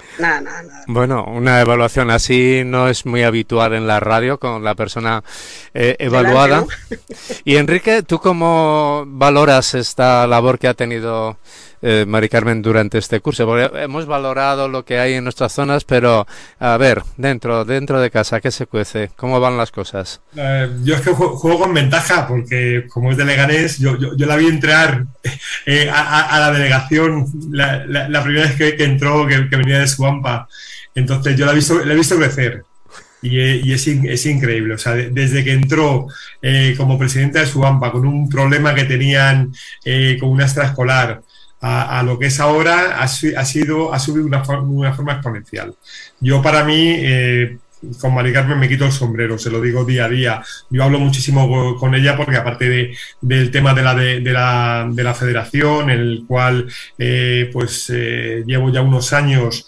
Nada, nada, nada. Bueno, una evaluación así no es muy habitual en la radio con la persona eh, evaluada. Delante, ¿no? Y Enrique, ¿tú cómo valoras esta labor que ha tenido eh, Mari Carmen durante este curso? Porque hemos valorado lo que hay en nuestras zonas, pero a ver, dentro dentro de casa, ¿qué se cuece? ¿Cómo van las cosas? Eh, yo es que juego, juego con ventaja porque como es de Leganés, yo, yo, yo la vi entrar eh, a, a la delegación la, la, la primera vez que, que entró, que, que venía de Suampa. Entonces yo la he visto, la he visto crecer. Y, y es, es increíble, o sea, de, desde que entró eh, como presidenta de Suampa con un problema que tenían eh, con una extraescolar a, a lo que es ahora, ha, ha sido ha subido una, una forma exponencial. Yo para mí, eh, con Mari Carmen me quito el sombrero, se lo digo día a día. Yo hablo muchísimo con ella porque aparte de, del tema de la, de, de, la, de la federación, en el cual eh, pues eh, llevo ya unos años...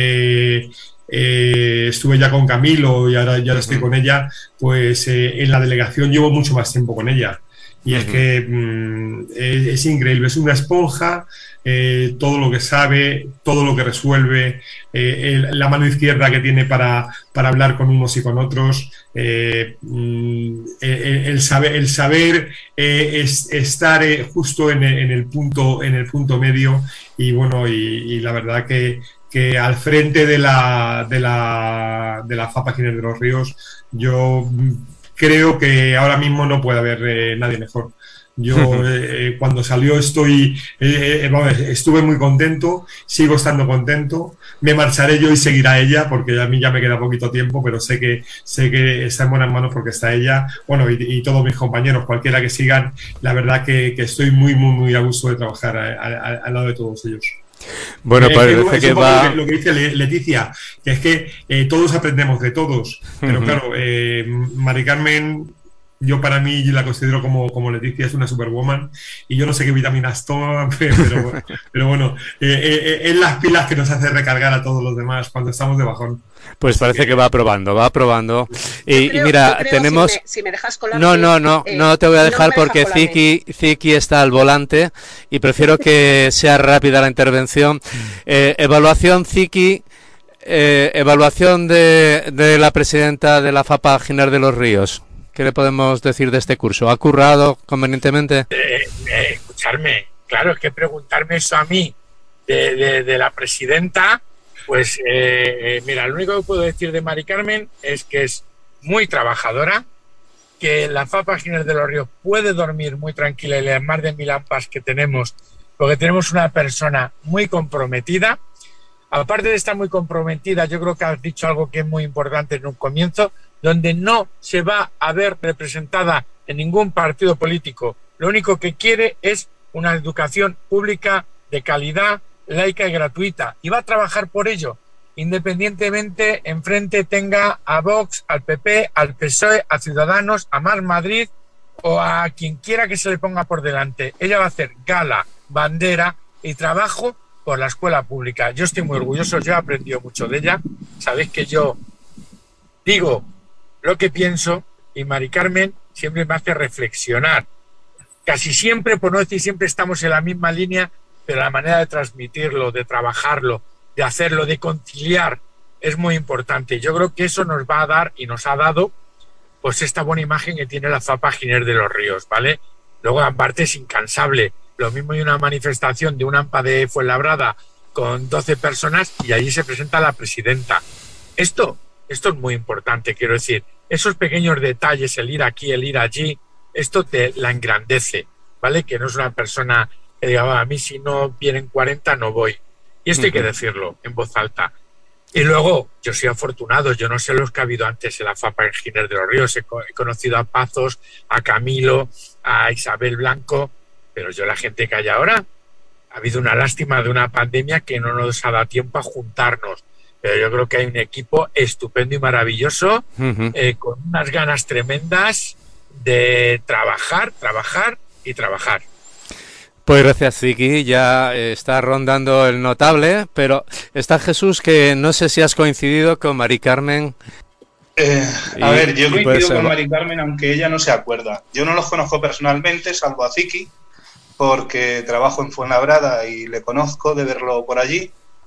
Eh, Eh, estuve ya con Camilo y ahora ya uh-huh. estoy con ella, pues eh, en la delegación llevo mucho más tiempo con ella y uh-huh. es que mm, es, es increíble, es una esponja, eh, todo lo que sabe, todo lo que resuelve, eh, el, la mano izquierda que tiene para, para hablar con unos y con otros, eh, mm, el, el saber, el saber eh, es, estar eh, justo en el, en el punto en el punto medio y bueno, y, y la verdad que que al frente de la de la de la FAPA Giner de los Ríos, yo creo que ahora mismo no puede haber eh, nadie mejor. Yo eh, cuando salió estoy eh, eh, estuve muy contento, sigo estando contento, me marcharé yo y seguirá ella porque a mí ya me queda poquito tiempo, pero sé que sé que está en buenas manos porque está ella, bueno, y, y todos mis compañeros, cualquiera que sigan, la verdad que, que estoy muy muy muy a gusto de trabajar al lado de todos ellos. Bueno, parece eh, que va... Lo que dice Leticia, que es que eh, todos aprendemos de todos, pero uh-huh. claro, eh, Mari Carmen, yo para mí yo la considero como, como Leticia, es una superwoman, y yo no sé qué vitaminas toma, pero, pero bueno, eh, eh, es las pilas que nos hace recargar a todos los demás cuando estamos de bajón. Pues parece que va probando, va probando. Y, creo, y mira, creo, tenemos... Si me, si me dejas colarte, no, no, no, eh, no te voy a dejar no porque Ziki, Ziki está al volante y prefiero que sea rápida la intervención. Eh, evaluación, Ziki, eh, evaluación de, de la presidenta de la FAPA Giner de los Ríos. ¿Qué le podemos decir de este curso? ¿Ha currado convenientemente? Eh, eh, escucharme, claro, es que preguntarme eso a mí de, de, de la presidenta... Pues eh, mira, lo único que puedo decir de Mari Carmen es que es muy trabajadora, que la FAPA Giner de los Ríos puede dormir muy tranquila y las más de mil ampas que tenemos, porque tenemos una persona muy comprometida. Aparte de estar muy comprometida, yo creo que has dicho algo que es muy importante en un comienzo, donde no se va a ver representada en ningún partido político. Lo único que quiere es una educación pública de calidad, laica y gratuita, y va a trabajar por ello, independientemente enfrente tenga a Vox, al P P, al P S O E, a Ciudadanos, a Más Madrid o a quien quiera que se le ponga por delante. Ella va a hacer gala, bandera y trabajo por la escuela pública. Yo estoy muy orgulloso, yo he aprendido mucho de ella. Sabéis que yo digo lo que pienso y Mari Carmen siempre me hace reflexionar. Casi siempre, por no decir siempre, estamos en la misma línea, pero la manera de transmitirlo, de trabajarlo, de hacerlo, de conciliar, es muy importante. Yo creo que eso nos va a dar y nos ha dado pues esta buena imagen que tiene la FAPA Giner de los Ríos, ¿vale? Luego, aparte, es incansable. Lo mismo hay una manifestación de una AMPA de Fuenlabrada con doce personas y allí se presenta la presidenta. Esto, esto es muy importante, quiero decir. Esos pequeños detalles, el ir aquí, el ir allí, esto te la engrandece, ¿vale? Que no es una persona... que diga, a mí si no vienen cuarenta no voy. Y esto uh-huh. hay que decirlo en voz alta. Y luego, yo soy afortunado, yo no sé los que ha habido antes en la FAPA Giner de los Ríos. He, he conocido a Pazos, a Camilo, a Isabel Blanco, pero yo la gente que hay ahora, ha habido una lástima de una pandemia que no nos ha dado tiempo a juntarnos. Pero yo creo que hay un equipo estupendo y maravilloso, uh-huh. eh, con unas ganas tremendas de trabajar, trabajar y trabajar. Pues gracias, Ziki, ya está rondando el notable, pero está Jesús, que no sé si has coincidido con Mari Carmen. Eh, a y, ver, yo coincido pues, con Mari Carmen, aunque ella no se acuerda. Yo no los conozco personalmente, salvo a Ziki, porque trabajo en Fuenlabrada y le conozco de verlo por allí,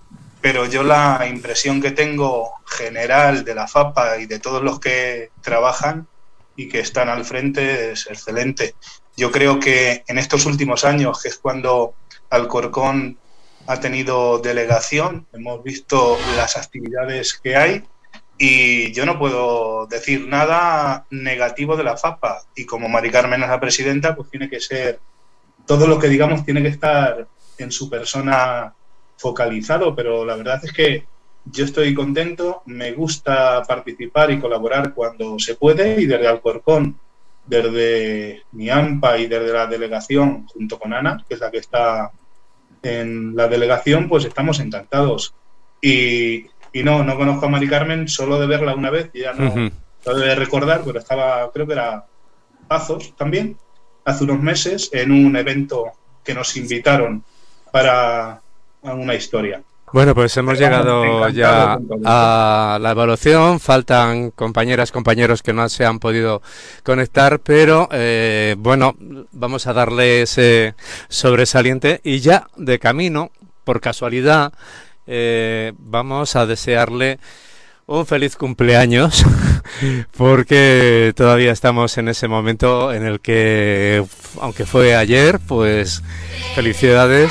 pero yo la impresión que tengo general de la FAPA y de todos los que trabajan y que están al frente es excelente. Yo creo que en estos últimos años, que es cuando Alcorcón ha tenido delegación, hemos visto las actividades que hay y yo no puedo decir nada negativo de la FAPA. Y como Mari Carmen es la presidenta, pues tiene que ser, todo lo que digamos tiene que estar en su persona focalizado, pero la verdad es que yo estoy contento, me gusta participar y colaborar cuando se puede, y desde Alcorcón, desde mi AMPA y desde la delegación, junto con Ana, que es la que está en la delegación, pues estamos encantados. Y, y no, no conozco a Mari Carmen, solo de verla una vez, y ya no Uh-huh. lo debe recordar, pero estaba, creo que era Pazos también, hace unos meses, en un evento que nos invitaron para una historia. Bueno, pues hemos Pero vamos, llegado encantado ya con todo esto. a la evaluación. Faltan compañeras, compañeros que no se han podido conectar, pero eh, bueno, vamos a darle ese sobresaliente y ya de camino, por casualidad, eh, vamos a desearle un feliz cumpleaños, porque todavía estamos en ese momento en el que, aunque fue ayer, pues felicidades.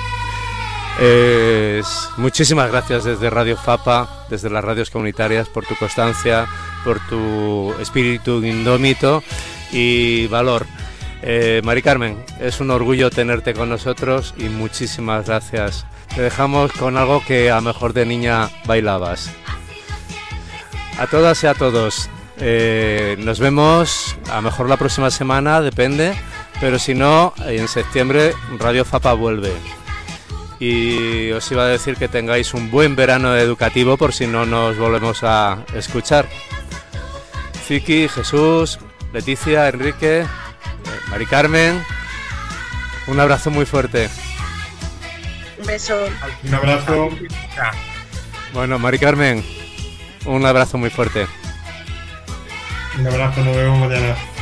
Eh, muchísimas gracias desde Radio FAPA, desde las radios comunitarias, por tu constancia, por tu espíritu indómito y valor. Eh, Mari Carmen, es un orgullo tenerte con nosotros y muchísimas gracias. Te dejamos con algo que a mejor de niña bailabas. A todas y a todos, eh, nos vemos a mejor la próxima semana, depende, pero si no, en septiembre Radio FAPA vuelve. Y os iba a decir que tengáis un buen verano educativo por si no nos volvemos a escuchar. Vicky, Jesús, Leticia, Enrique, eh, Mari Carmen, un abrazo muy fuerte. Un beso. Un abrazo. Bueno, Mari Carmen, un abrazo muy fuerte. Un abrazo, nos vemos mañana.